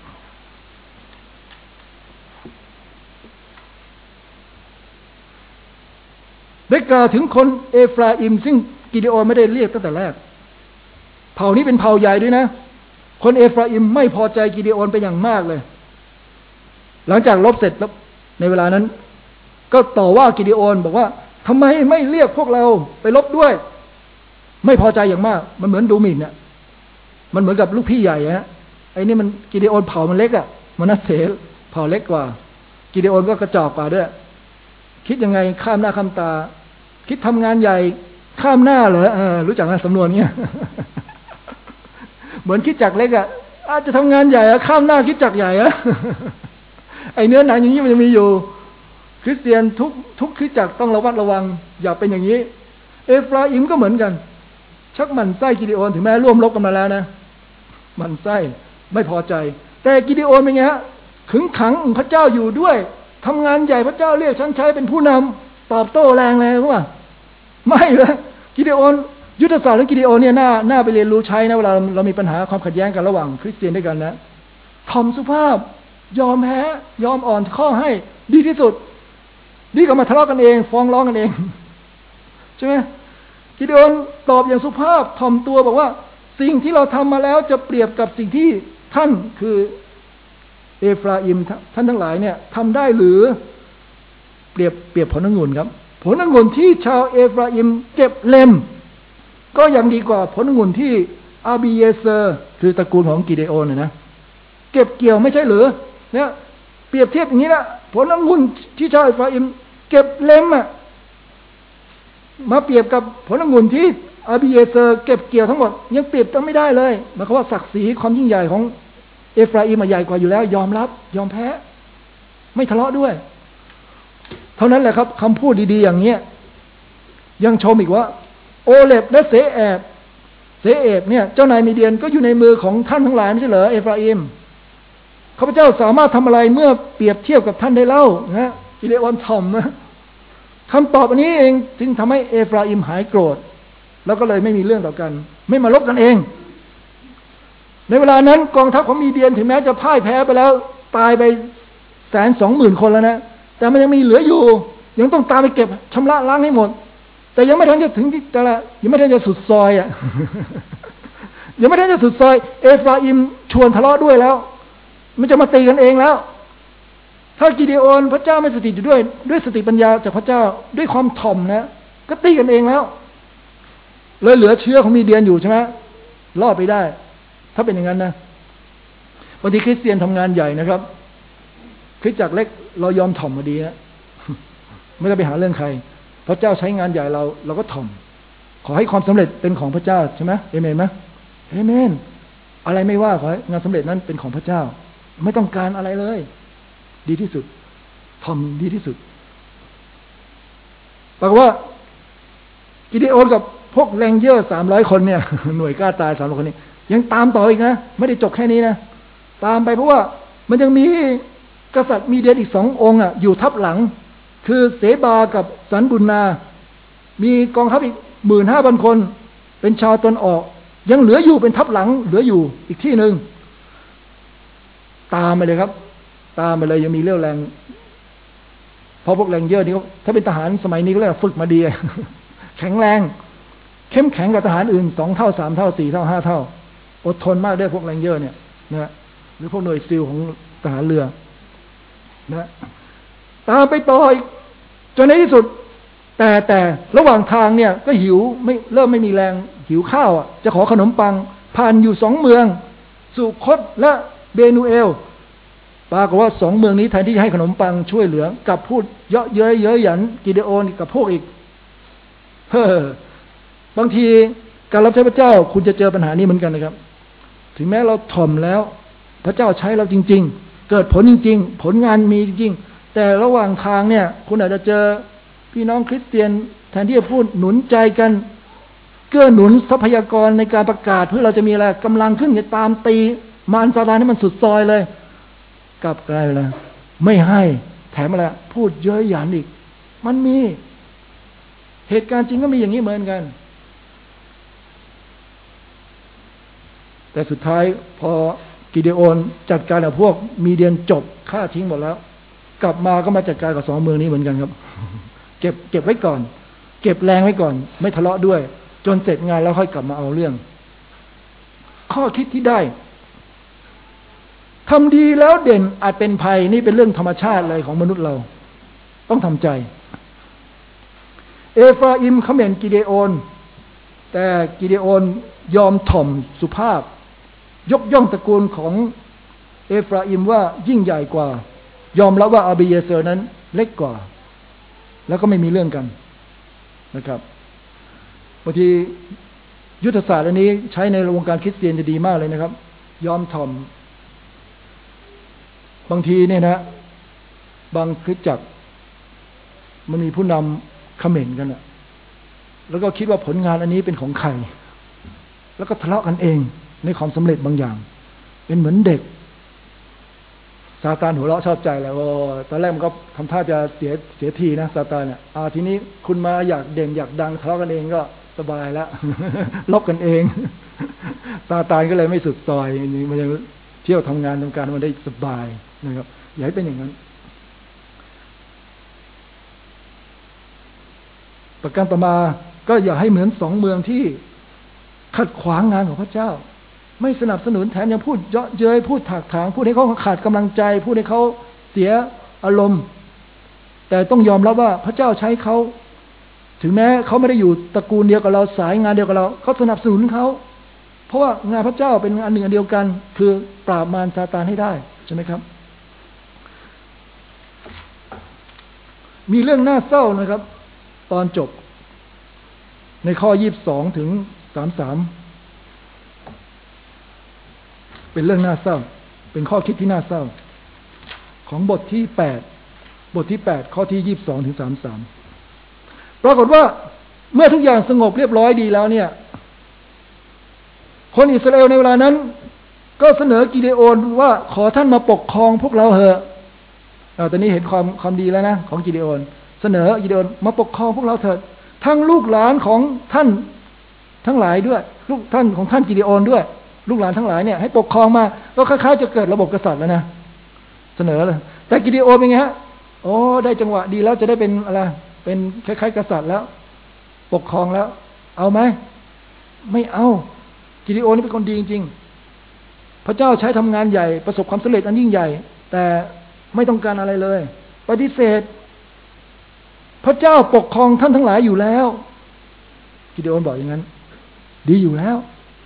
ได้กล่าวถึงคนเอฟราอิมซึ่งกิเดโอนไม่ได้เรียกตั้งแต่แรกเผ่านี้เป็นเผ่าใหญ่ด้วยนะคนเอฟราอิมไม่พอใจกิเดโอนเป็นอย่างมากเลยหลังจากรบเสร็จแล้วในเวลานั้นก็ต่อว่ากิเดโอนบอกว่าทำไมไม่เรียกพวกเราไปรบด้วยไม่พอใจอย่างมากมันเหมือนดูหมิ่นเนี่ยมันเหมือนกับลูกพี่ใหญ่ฮะไอ้นี่มันกิเดโอนเผ่ามันเล็กอ่ะมนัสเสเผ่าเล็กกว่ากิเดโอนก็กระจอกกว่าด้วยคิดยังไงข้ามหน้าข้ามตาคิดทำงานใหญ่ข้ามหน้าเหรอรู้จักนะสำนวนเนี้ย เหมือนคิดจักเล็กอ่ะอาจจะทำงานใหญ่ข้ามหน้าคิดจักใหญ่อะ ไอเนื้อหนังอย่างนี้มันจะมีอยู่คริสเตียนทุกคริสตจักรต้องระมัดระวังอย่าเป็นอย่างนี้เอฟราอิมก็เหมือนกันชักหมั่นไส้กิเดโอนถึงแม้ร่วมรบกันมาแล้วนะหมั่นไส้ไม่พอใจแต่กิเดโอนเป็นไงฮะขึงขังพระเจ้าอยู่ด้วยทำงานใหญ่พระเจ้าเรียกฉันใช้เป็นผู้นำตอบโต้แรงเลยว่าไม่เลยกิเดโอนยุทธศาสตร์ของกิเดโอนเนี่ยน่าไปเรียนรู้ใช้นะเวลาเรามีปัญหาความขัดแย้งกันระหว่างคริสเตียนด้วยกันนะถ่อมสุภาพยอมแพ้ยอมอ่อนข้อให้ดีที่สุดดีกว่ามาทะเลาะกันเองฟ้องร้องกันเองใช่ไหมกิเดโอนตอบอย่างสุภาพถ่อมตัวบอกว่าสิ่งที่เราทำมาแล้วจะเปรียบกับสิ่งที่ท่านคือเอฟราอิมท่านทั้งหลายเนี่ยทำได้หรือเปรียบผลองุ่นครับผลองุ่นที่ชาวเอฟราอิมเก็บเล็มก็ยังดีกว่าผลองุ่นที่อาบีเยเซอร์คือตระกูลของกิเดโอนนะเก็บเกี่ยวไม่ใช่หรือเนี่ยเปรียบเทียบอย่างนี้นะผลองุ่นที่ชาวเอฟราอิมเก็บเล็มอ่ะมาเปรียบกับผลองุ่นที่อาบีเยเซอร์เก็บเกี่ยวทั้งหมดยังเปรียบต้องไม่ได้เลยหมายความว่าศักดิ์ศรีความยิ่งใหญ่ของเอฟราอิมใหญ่กว่าอยู่แล้วยอมรับยอมแพ้ไม่ทะเลาะด้วยเท่านั้นแหละครับคำพูดดีๆอย่างเงี้ยยังชมอีกว่าโอเลบและเสเอบเนี่ยเจ้านายมีเดียนก็อยู่ในมือของท่านทั้งหลายไม่ใช่เหรอเอฟราอิมข้าพเจ้าสามารถทำอะไรเมื่อเปรียบเทียบกับท่านได้เล่านะกิเลออนทอมนะคำตอบอันนี้เองจึงทำให้เอฟราอิมหายโกรธแล้วก็เลยไม่มีเรื่องต่อกันไม่มาลบกันเองในเวลานั้นกองทัพของมีเดียนถึงแม้จะพ่ายแพ้ไปแล้วตายไป120,000 คนแล้วนะแต่มันยังมีเหลืออยู่ยังต้องตามไปเก็บชำระล้างให้หมดแต่ยังไม่ทันจะถึงที่แต่ละยังไม่ทันจะสุดซอยอ่ะ ยังไม่ทันจะสุดซอยเอฟราอิมชวนทะเลาะด้วยแล้วมันจะมาตีกันเองแล้วถ้ากิเดโอนพระเจ้าไม่สถิตอยู่ด้วยสติปัญญาจากพระเจ้าด้วยความถ่อมนะก็ตีกันเองแล้วเลยเหลือเชื้อของมีเดียนอยู่ใช่ไหมรอดไปได้ถ้าเป็นอย่างนั้นนะบางทีคริสเตียนทำงานใหญ่นะครับคริสจักรเล็กเรายอมถ่อมมาดีนะไม่ต้องไปหาเรื่องใครพระเจ้าใช้งานใหญ่เราก็ถ่อมขอให้ความสำเร็จเป็นของพระเจ้าใช่ไหมเอเมนไหมเอเมนอะไรไม่ว่าขอให้งานสำเร็จนั้นเป็นของพระเจ้าไม่ต้องการอะไรเลยดีที่สุดถ่อมดีที่สุดแปลว่ากิเดโอนกับพวกแรงเยอะ300 คนเนี่ยหน่วยกล้าตาย300 คนนี้ยังตามต่ออีกนะไม่ได้จบแค่นี้นะตามไปเพราะว่ามันยังมีกษัตริย์มีเดียนอีก2 องค์อ่ะอยู่ทับหลังคือเสบากับสันบุญนามีกองทัพอีก 15,000 คนเป็นชาวตนออกยังเหลืออยู่เป็นทัพหลังเหลืออยู่อีกที่หนึ่งตามไปเลยครับตามไปเลยยังมีเรี่ยวแรงเพราะพวกแรงเยอะนี่ถ้าเป็นทหารสมัยนี้ก็เรียกฝึกมาดี แข็งแรงเข้มแข็งกว่าทหารอื่น2 เท่า3 เท่า4 เท่า5 เท่าอดทนมากด้วยพวกแรงเยอะเนี่ยนะหรือพวกหน่วยซิลของทหารเรือนะตามไปต่ออีกจนในที่สุดแต่ระหว่างทางเนี่ยก็หิวเริ่มไม่มีแรงหิวข้าวอ่ะจะขอขนมปังผ่านอยู่2 เมืองสุคตและเบนูเอลปรากฏว่า2 เมืองนี้แทนที่จะให้ขนมปังช่วยเหลือกับพูดเยอะเย้ยหยันกิเดโอนกับพวกอีกบางทีการรับใช้พระเจ้าคุณจะเจอปัญหานี้เหมือนกันนะครับถึงแม้เราถ่อมแล้วพระเจ้าใช้เราจริงๆเกิดผลจริงๆผลงานมีจริงๆแต่ระหว่างทางเนี่ยคุณอาจจะเจอพี่น้องคริสเตียนแทนที่จะพูดหนุนใจกันเกื้อหนุนทรัพยากรในการประกาศเพื่อเราจะมีอะไรกำลังขึ้นจะตามตีมารซาตานให้มันสุดซอยเลยกลับกลายเลยไม่ให้แถมอะไรพูดเย้ยหยันอีกมันมีเหตุการณ์จริงก็มีอย่างนี้เหมือนกันแต่สุดท้ายพอกิเดโอนจัดการกับพวกมีเดียนจบฆ่าทิ้งหมดแล้วกลับมาก็มาจัดการกับ2 เมืองนี้เหมือนกันครับ เก็บไว้ก่อนเก็บแรงไว้ก่อนไม่ทะเลาะด้วยจนเสร็จงานแล้วค่อยกลับมาเอาเรื่องข้อคิดที่ได้ทำดีแล้วเด่นอาจเป็นภัยนี่เป็นเรื่องธรรมชาติเลยของมนุษย์เราต้องทำใจเอฟราอิมเขม่นกิเดโอนแต่กิเดโอนยอมถ่อมสุภาพยกย่องตระกูลของเอฟราอิมว่ายิ่งใหญ่กว่ายอมรับว่าอาบีเยเซอร์นั้นเล็กกว่าแล้วก็ไม่มีเรื่องกันนะครับบางทียุทธศาสตร์อันนี้ใช้ในวงการคริสเตียนจะดีมากเลยนะครับยอมถ่อมบางทีเนี่ยนะบางคริสตจักรมันมีผู้นำเขม่นกันอะแล้วก็คิดว่าผลงานอันนี้เป็นของใครแล้วก็ทะเลาะกันเองในความสำเร็จบางอย่างเป็นเหมือนเด็กซาตานหัวเราะชอบใจแล้วโอ้ตอนแรกมันก็ทำท่าจะเสียทีนะซาตานเนี่ยทีนี้คุณมาอยากเด่นอยากดังทะเลาะกันเองก็สบายแล้ว ลบกันเอง ซาตานก็เลยไม่สุดซอยมันยังเที่ยวทำงานมันได้สบายนะครับอย่าให้เป็นอย่างนั้นประการต่อมาก็อย่าให้เหมือนสองเมืองที่ขัดขวางงานของพระเจ้าไม่สนับสนุนแถมยังพูดเยาะเย้ยพูดถากถางพูดให้เขาขาดกำลังใจพูดให้เขาเสียอารมณ์แต่ต้องยอมรับว่าพระเจ้าใช้เขาถึงแม้เขาไม่ได้อยู่ตระกูลเดียวกับเราสายงานเดียวกับเราเขาสนับสนุนเขาเพราะว่างานพระเจ้าเป็นอันหนึ่งอันเดียวกันคือปราบมารซาตานให้ได้ใช่ไหมครับมีเรื่องน่าเศร้านะครับตอนจบในข้อ22ถึง33เป็นเรื่องน่าเศร้าเป็นข้อคิดที่น่าเศร้าของบทที่8ข้อที่22ถึง33ปรากฏว่าเมื่อทุกอย่างสงบเรียบร้อยดีแล้วเนี่ยคนอิสราเอลในเวลานั้นก็เสนอกิเดโอนว่าขอท่านมาปกครองพวกเราเถอะตอนนี้เห็นความดีแล้วนะของกิเดโอนเสนอกิเดโอนมาปกครองพวกเราเถิดทั้งลูกหลานของท่านทั้งหลายด้วยลูกท่านของท่านกิเดโอนด้วยลูกหลานทั้งหลายเนี่ยให้ปกครองมาก็คล้ายๆจะเกิดระบบกษัตริย์แล้วนะเสนอเลยแต่กิเดโอนเป็นไงฮะโอ้ได้จังหวะดีแล้วจะได้เป็นอะไรเป็นคล้ายๆกษัตริย์แล้วปกครองแล้วเอาไหมไม่เอากิเดโอนนี่เป็นคนดีจริงๆพระเจ้าใช้ทำงานใหญ่ประสบความสำเร็จอันยิ่งใหญ่แต่ไม่ต้องการอะไรเลยปฏิเสธพระเจ้าปกครองท่านทั้งหลายอยู่แล้วกิเดโอนบอกอย่างนั้นดีอยู่แล้ว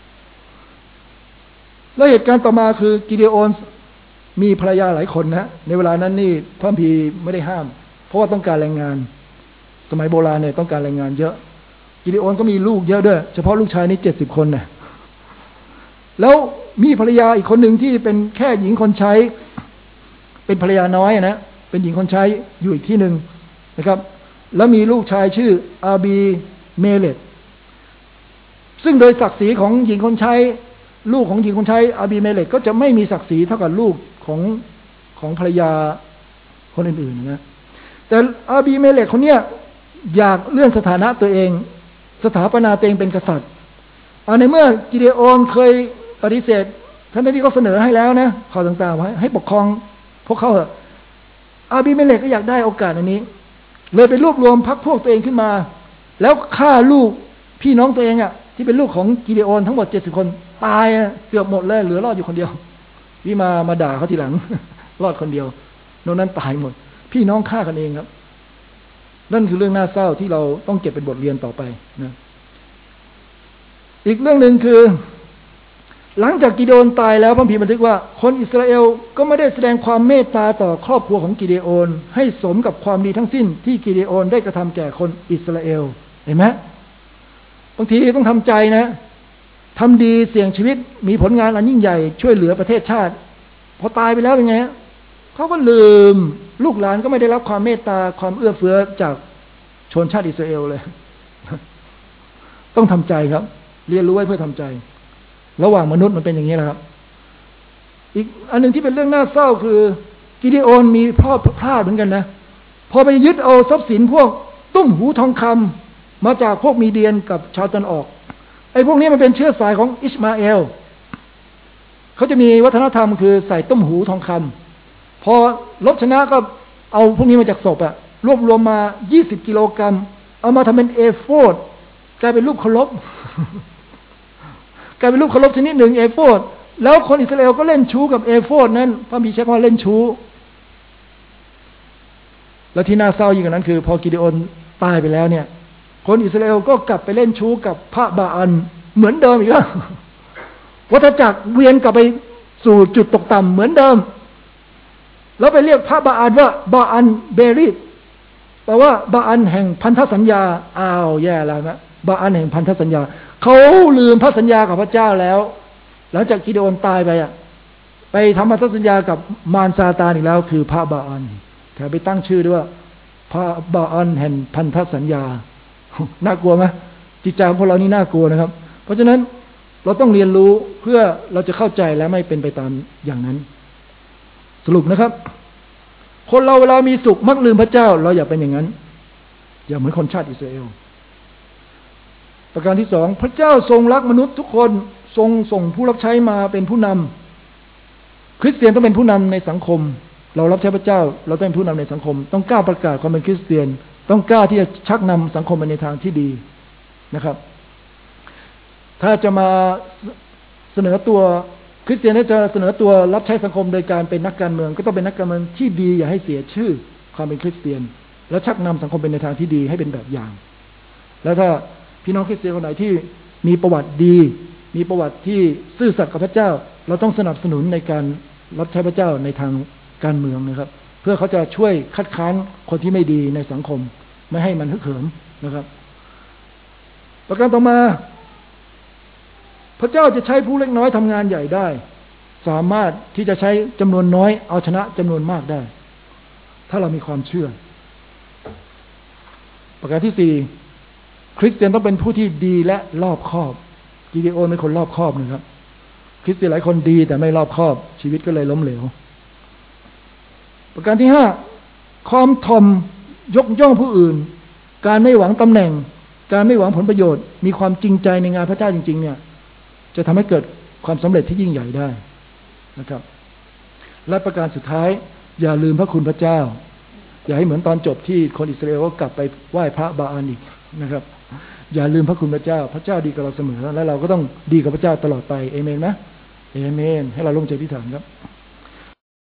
แล้วเหตุการณ์ต่อมาคือกิเดโอนมีภรรยาหลายคนนะในเวลานั้นนี่พระคัมภีร์ไม่ได้ห้ามเพราะว่าต้องการแรงงานสมัยโบราณเนี่ยต้องการแรงงานเยอะกิเดโอนก็มีลูกเยอะด้วยเฉพาะลูกชายนี่70 คนนะแล้วมีภรรยาอีกคนหนึ่งที่เป็นแค่หญิงคนใช้เป็นภรรยาน้อยนะเป็นหญิงคนใช้อยู่อีกที่หนึ่งนะครับแล้วมีลูกชายชื่ออาบีเมเลตซึ่งโดยศักดิ์ศรีของหญิงคนใช้ลูกของหญิงคนใช้อาบีเมเลตก็จะไม่มีศักดิ์ศรีเท่ากับลูกของภรรยาคนอื่นๆนะแต่อาบีเมเลตคนเนี้ยอยากเลื่อนสถานะตัวเองสถาปนาตัวเองเป็นกษัตริย์ในเมื่อกิเดโอนเคยปฏิเสธท่านที่เขาเสนอให้แล้วนะข้อต่างๆไว้ให้ปกครองพวกเขาเถอะอาบีเมเลกก็อยากได้โอกาสอันนี้เลยไปรวบรวมพรรคพวกตัวเองขึ้นมาแล้วฆ่าลูกพี่น้องตัวเองที่เป็นลูกของกิเดโอนทั้งหมด70 คนตายเกือบหมดเลยเหลือรอดอยู่คนเดียวที่มาด่าเขาทีหลัง รอดคนเดียวนอกนั้นตายหมดพี่น้องฆ่ากันเองครับนั่นคือเรื่องน่าเศร้าที่เราต้องเก็บเป็นบทเรียนต่อไปนะอีกเรื่องหนึ่งคือหลังจากกิเดโอนตายแล้วพระคัมภีร์บันทึกว่าคนอิสราเอลก็ไม่ได้แสดงความเมตตาต่อครอบครัวของกิเดโอนให้สมกับความดีทั้งสิ้นที่กิเดโอนได้กระทำแก่คนอิสราเอลเห็นไหมบางทีต้องทำใจนะทำดีเสี่ยงชีวิตมีผลงานอันยิ่งใหญ่ช่วยเหลือประเทศชาติพอตายไปแล้วเป็นไงเขาก็ลืมลูกหลานก็ไม่ได้รับความเมตตาความเอื้อเฟื้อจากชนชาติอิสราเอลเลยต้องทำใจครับเรียนรู้ไว้เพื่อทำใจระหว่างมนุษย์มันเป็นอย่างนี้แหละครับอีกอันหนึ่งที่เป็นเรื่องน่าเศร้าคือกิเดโอนมีพ่อพลาดเหมือนกันนะพอไปยึดเอาทรัพย์สินพวกตุ้มหูทองคำมาจากพวกมีเดียนกับชาวตะวันออกไอ้พวกนี้มันเป็นเชื้อสายของอิชมาเอลเขาจะมีวัฒนธรรมคือใส่ตุ้มหูทองคำพอลบชนะก็เอาพวกนี้มาจากศพรวบรวมมา20 กิโลกรัมเอามาทำเป็นเอโฟดกลายเป็นรูปเคารพกลายเป็นรูปเคารพชนิดหนึ่งเอโฟดแล้วคนอิสราเอลก็เล่นชู้กับเอโฟดนั้นพระบิดาใช้คำว่าเล่นชู้แล้วที่น่าเศร้ายิ่งกว่านั้นคือพอกิเดโอนตายไปแล้วเนี่ยคนอิสราเอลก็กลับไปเล่นชู้กับพระบาอัลเหมือนเดิมอีกแล้ววัฏจักรเวียนกลับไปสู่จุดตกต่ำเหมือนเดิมแล้วไปเรียกพระบาอัลว่าบาอัลเบรีตแปลว่าบาอัลแห่งพันธสัญญาแย่แล้วนะบาอัลแห่งพันธสัญญาเขาลืมพระสัญญากับพระเจ้าแล้วหลังจากกิเดโอนตายไปทำพันธสัญญากับมารซาตานอีกแล้วคือพระบาอัลแถมไปตั้งชื่อด้วยว่าพระบาอัลแห่งพันธสัญญาน่ากลัวไหมจิตใจของพวกเรานี่น่ากลัวนะครับเพราะฉะนั้นเราต้องเรียนรู้เพื่อเราจะเข้าใจและไม่เป็นไปตามอย่างนั้นสรุปนะครับคนเราเวลามีสุขมักลืมพระเจ้าเราอย่าเป็นอย่างนั้นอย่าเหมือนคนชาติอิสราเอลประการที่สองพระเจ้าทรงรักมนุษย์ทุกคนทรงส่งผู้รับใช้มาเป็นผู้นำคริสเตียนต้องเป็นผู้นำในสังคมเรารับใช้พระเจ้าเราต้องเป็นผู้นำในสังคมต้องกล้าประกาศความเป็นคริสเตียนต้องกล้าที่จะชักนำสังคมไปในทางที่ดีนะครับถ้าจะมาเสนอตัวคริสเตียนถ้าจะเสนอตัวรับใช้สังคมโดยการเป็นนักการเมืองก็ต้องเป็นนักการเมืองที่ดีอย่าให้เสียชื่อความเป็นคริสเตียนและชักนำสังคมเป็นในทางที่ดีให้เป็นแบบอย่างแล้วถ้าพี่น้องคริสเตียนคนไหนที่มีประวัติดีมีประวัติที่ซื่อสัตย์กับพระเจ้าเราต้องสนับสนุนในการรับใช้พระเจ้าในทางการเมืองนะครับเพื่อเขาจะช่วยคัดค้านคนที่ไม่ดีในสังคมไม่ให้มันฮึกเหิมนะครับประการต่อมาพระเจ้าจะใช้ผู้เล็กน้อยทำงานใหญ่ได้สามารถที่จะใช้จำนวนน้อยเอาชนะจำนวนมากได้ถ้าเรามีความเชื่อประการที่สี่คริสเตียนต้องเป็นผู้ที่ดีและรอบคอบกิเดโอนเป็นคนรอบคอบนะครับคริสเตียนหลายคนดีแต่ไม่รอบคอบชีวิตก็เลยล้มเหลวประการที่ห้าความถ่อมยกย่องผู้อื่นการไม่หวังตำแหน่งการไม่หวังผลประโยชน์มีความจริงใจในงานพระเจ้าจริงๆเนี่ยจะทำให้เกิดความสำเร็จที่ยิ่งใหญ่ได้นะครับและประการสุดท้ายอย่าลืมพระคุณพระเจ้าอย่าให้เหมือนตอนจบที่คนอิสราเอลก็กลับไปไหว้พระบาอาลอีกนะครับอย่าลืมพระคุณพระเจ้าพระเจ้าดีกับเราเสมอและเราก็ต้องดีกับพระเจ้าตลอดไปเอเมนไหมเอเมนให้เราลงใจอธิษฐานครับ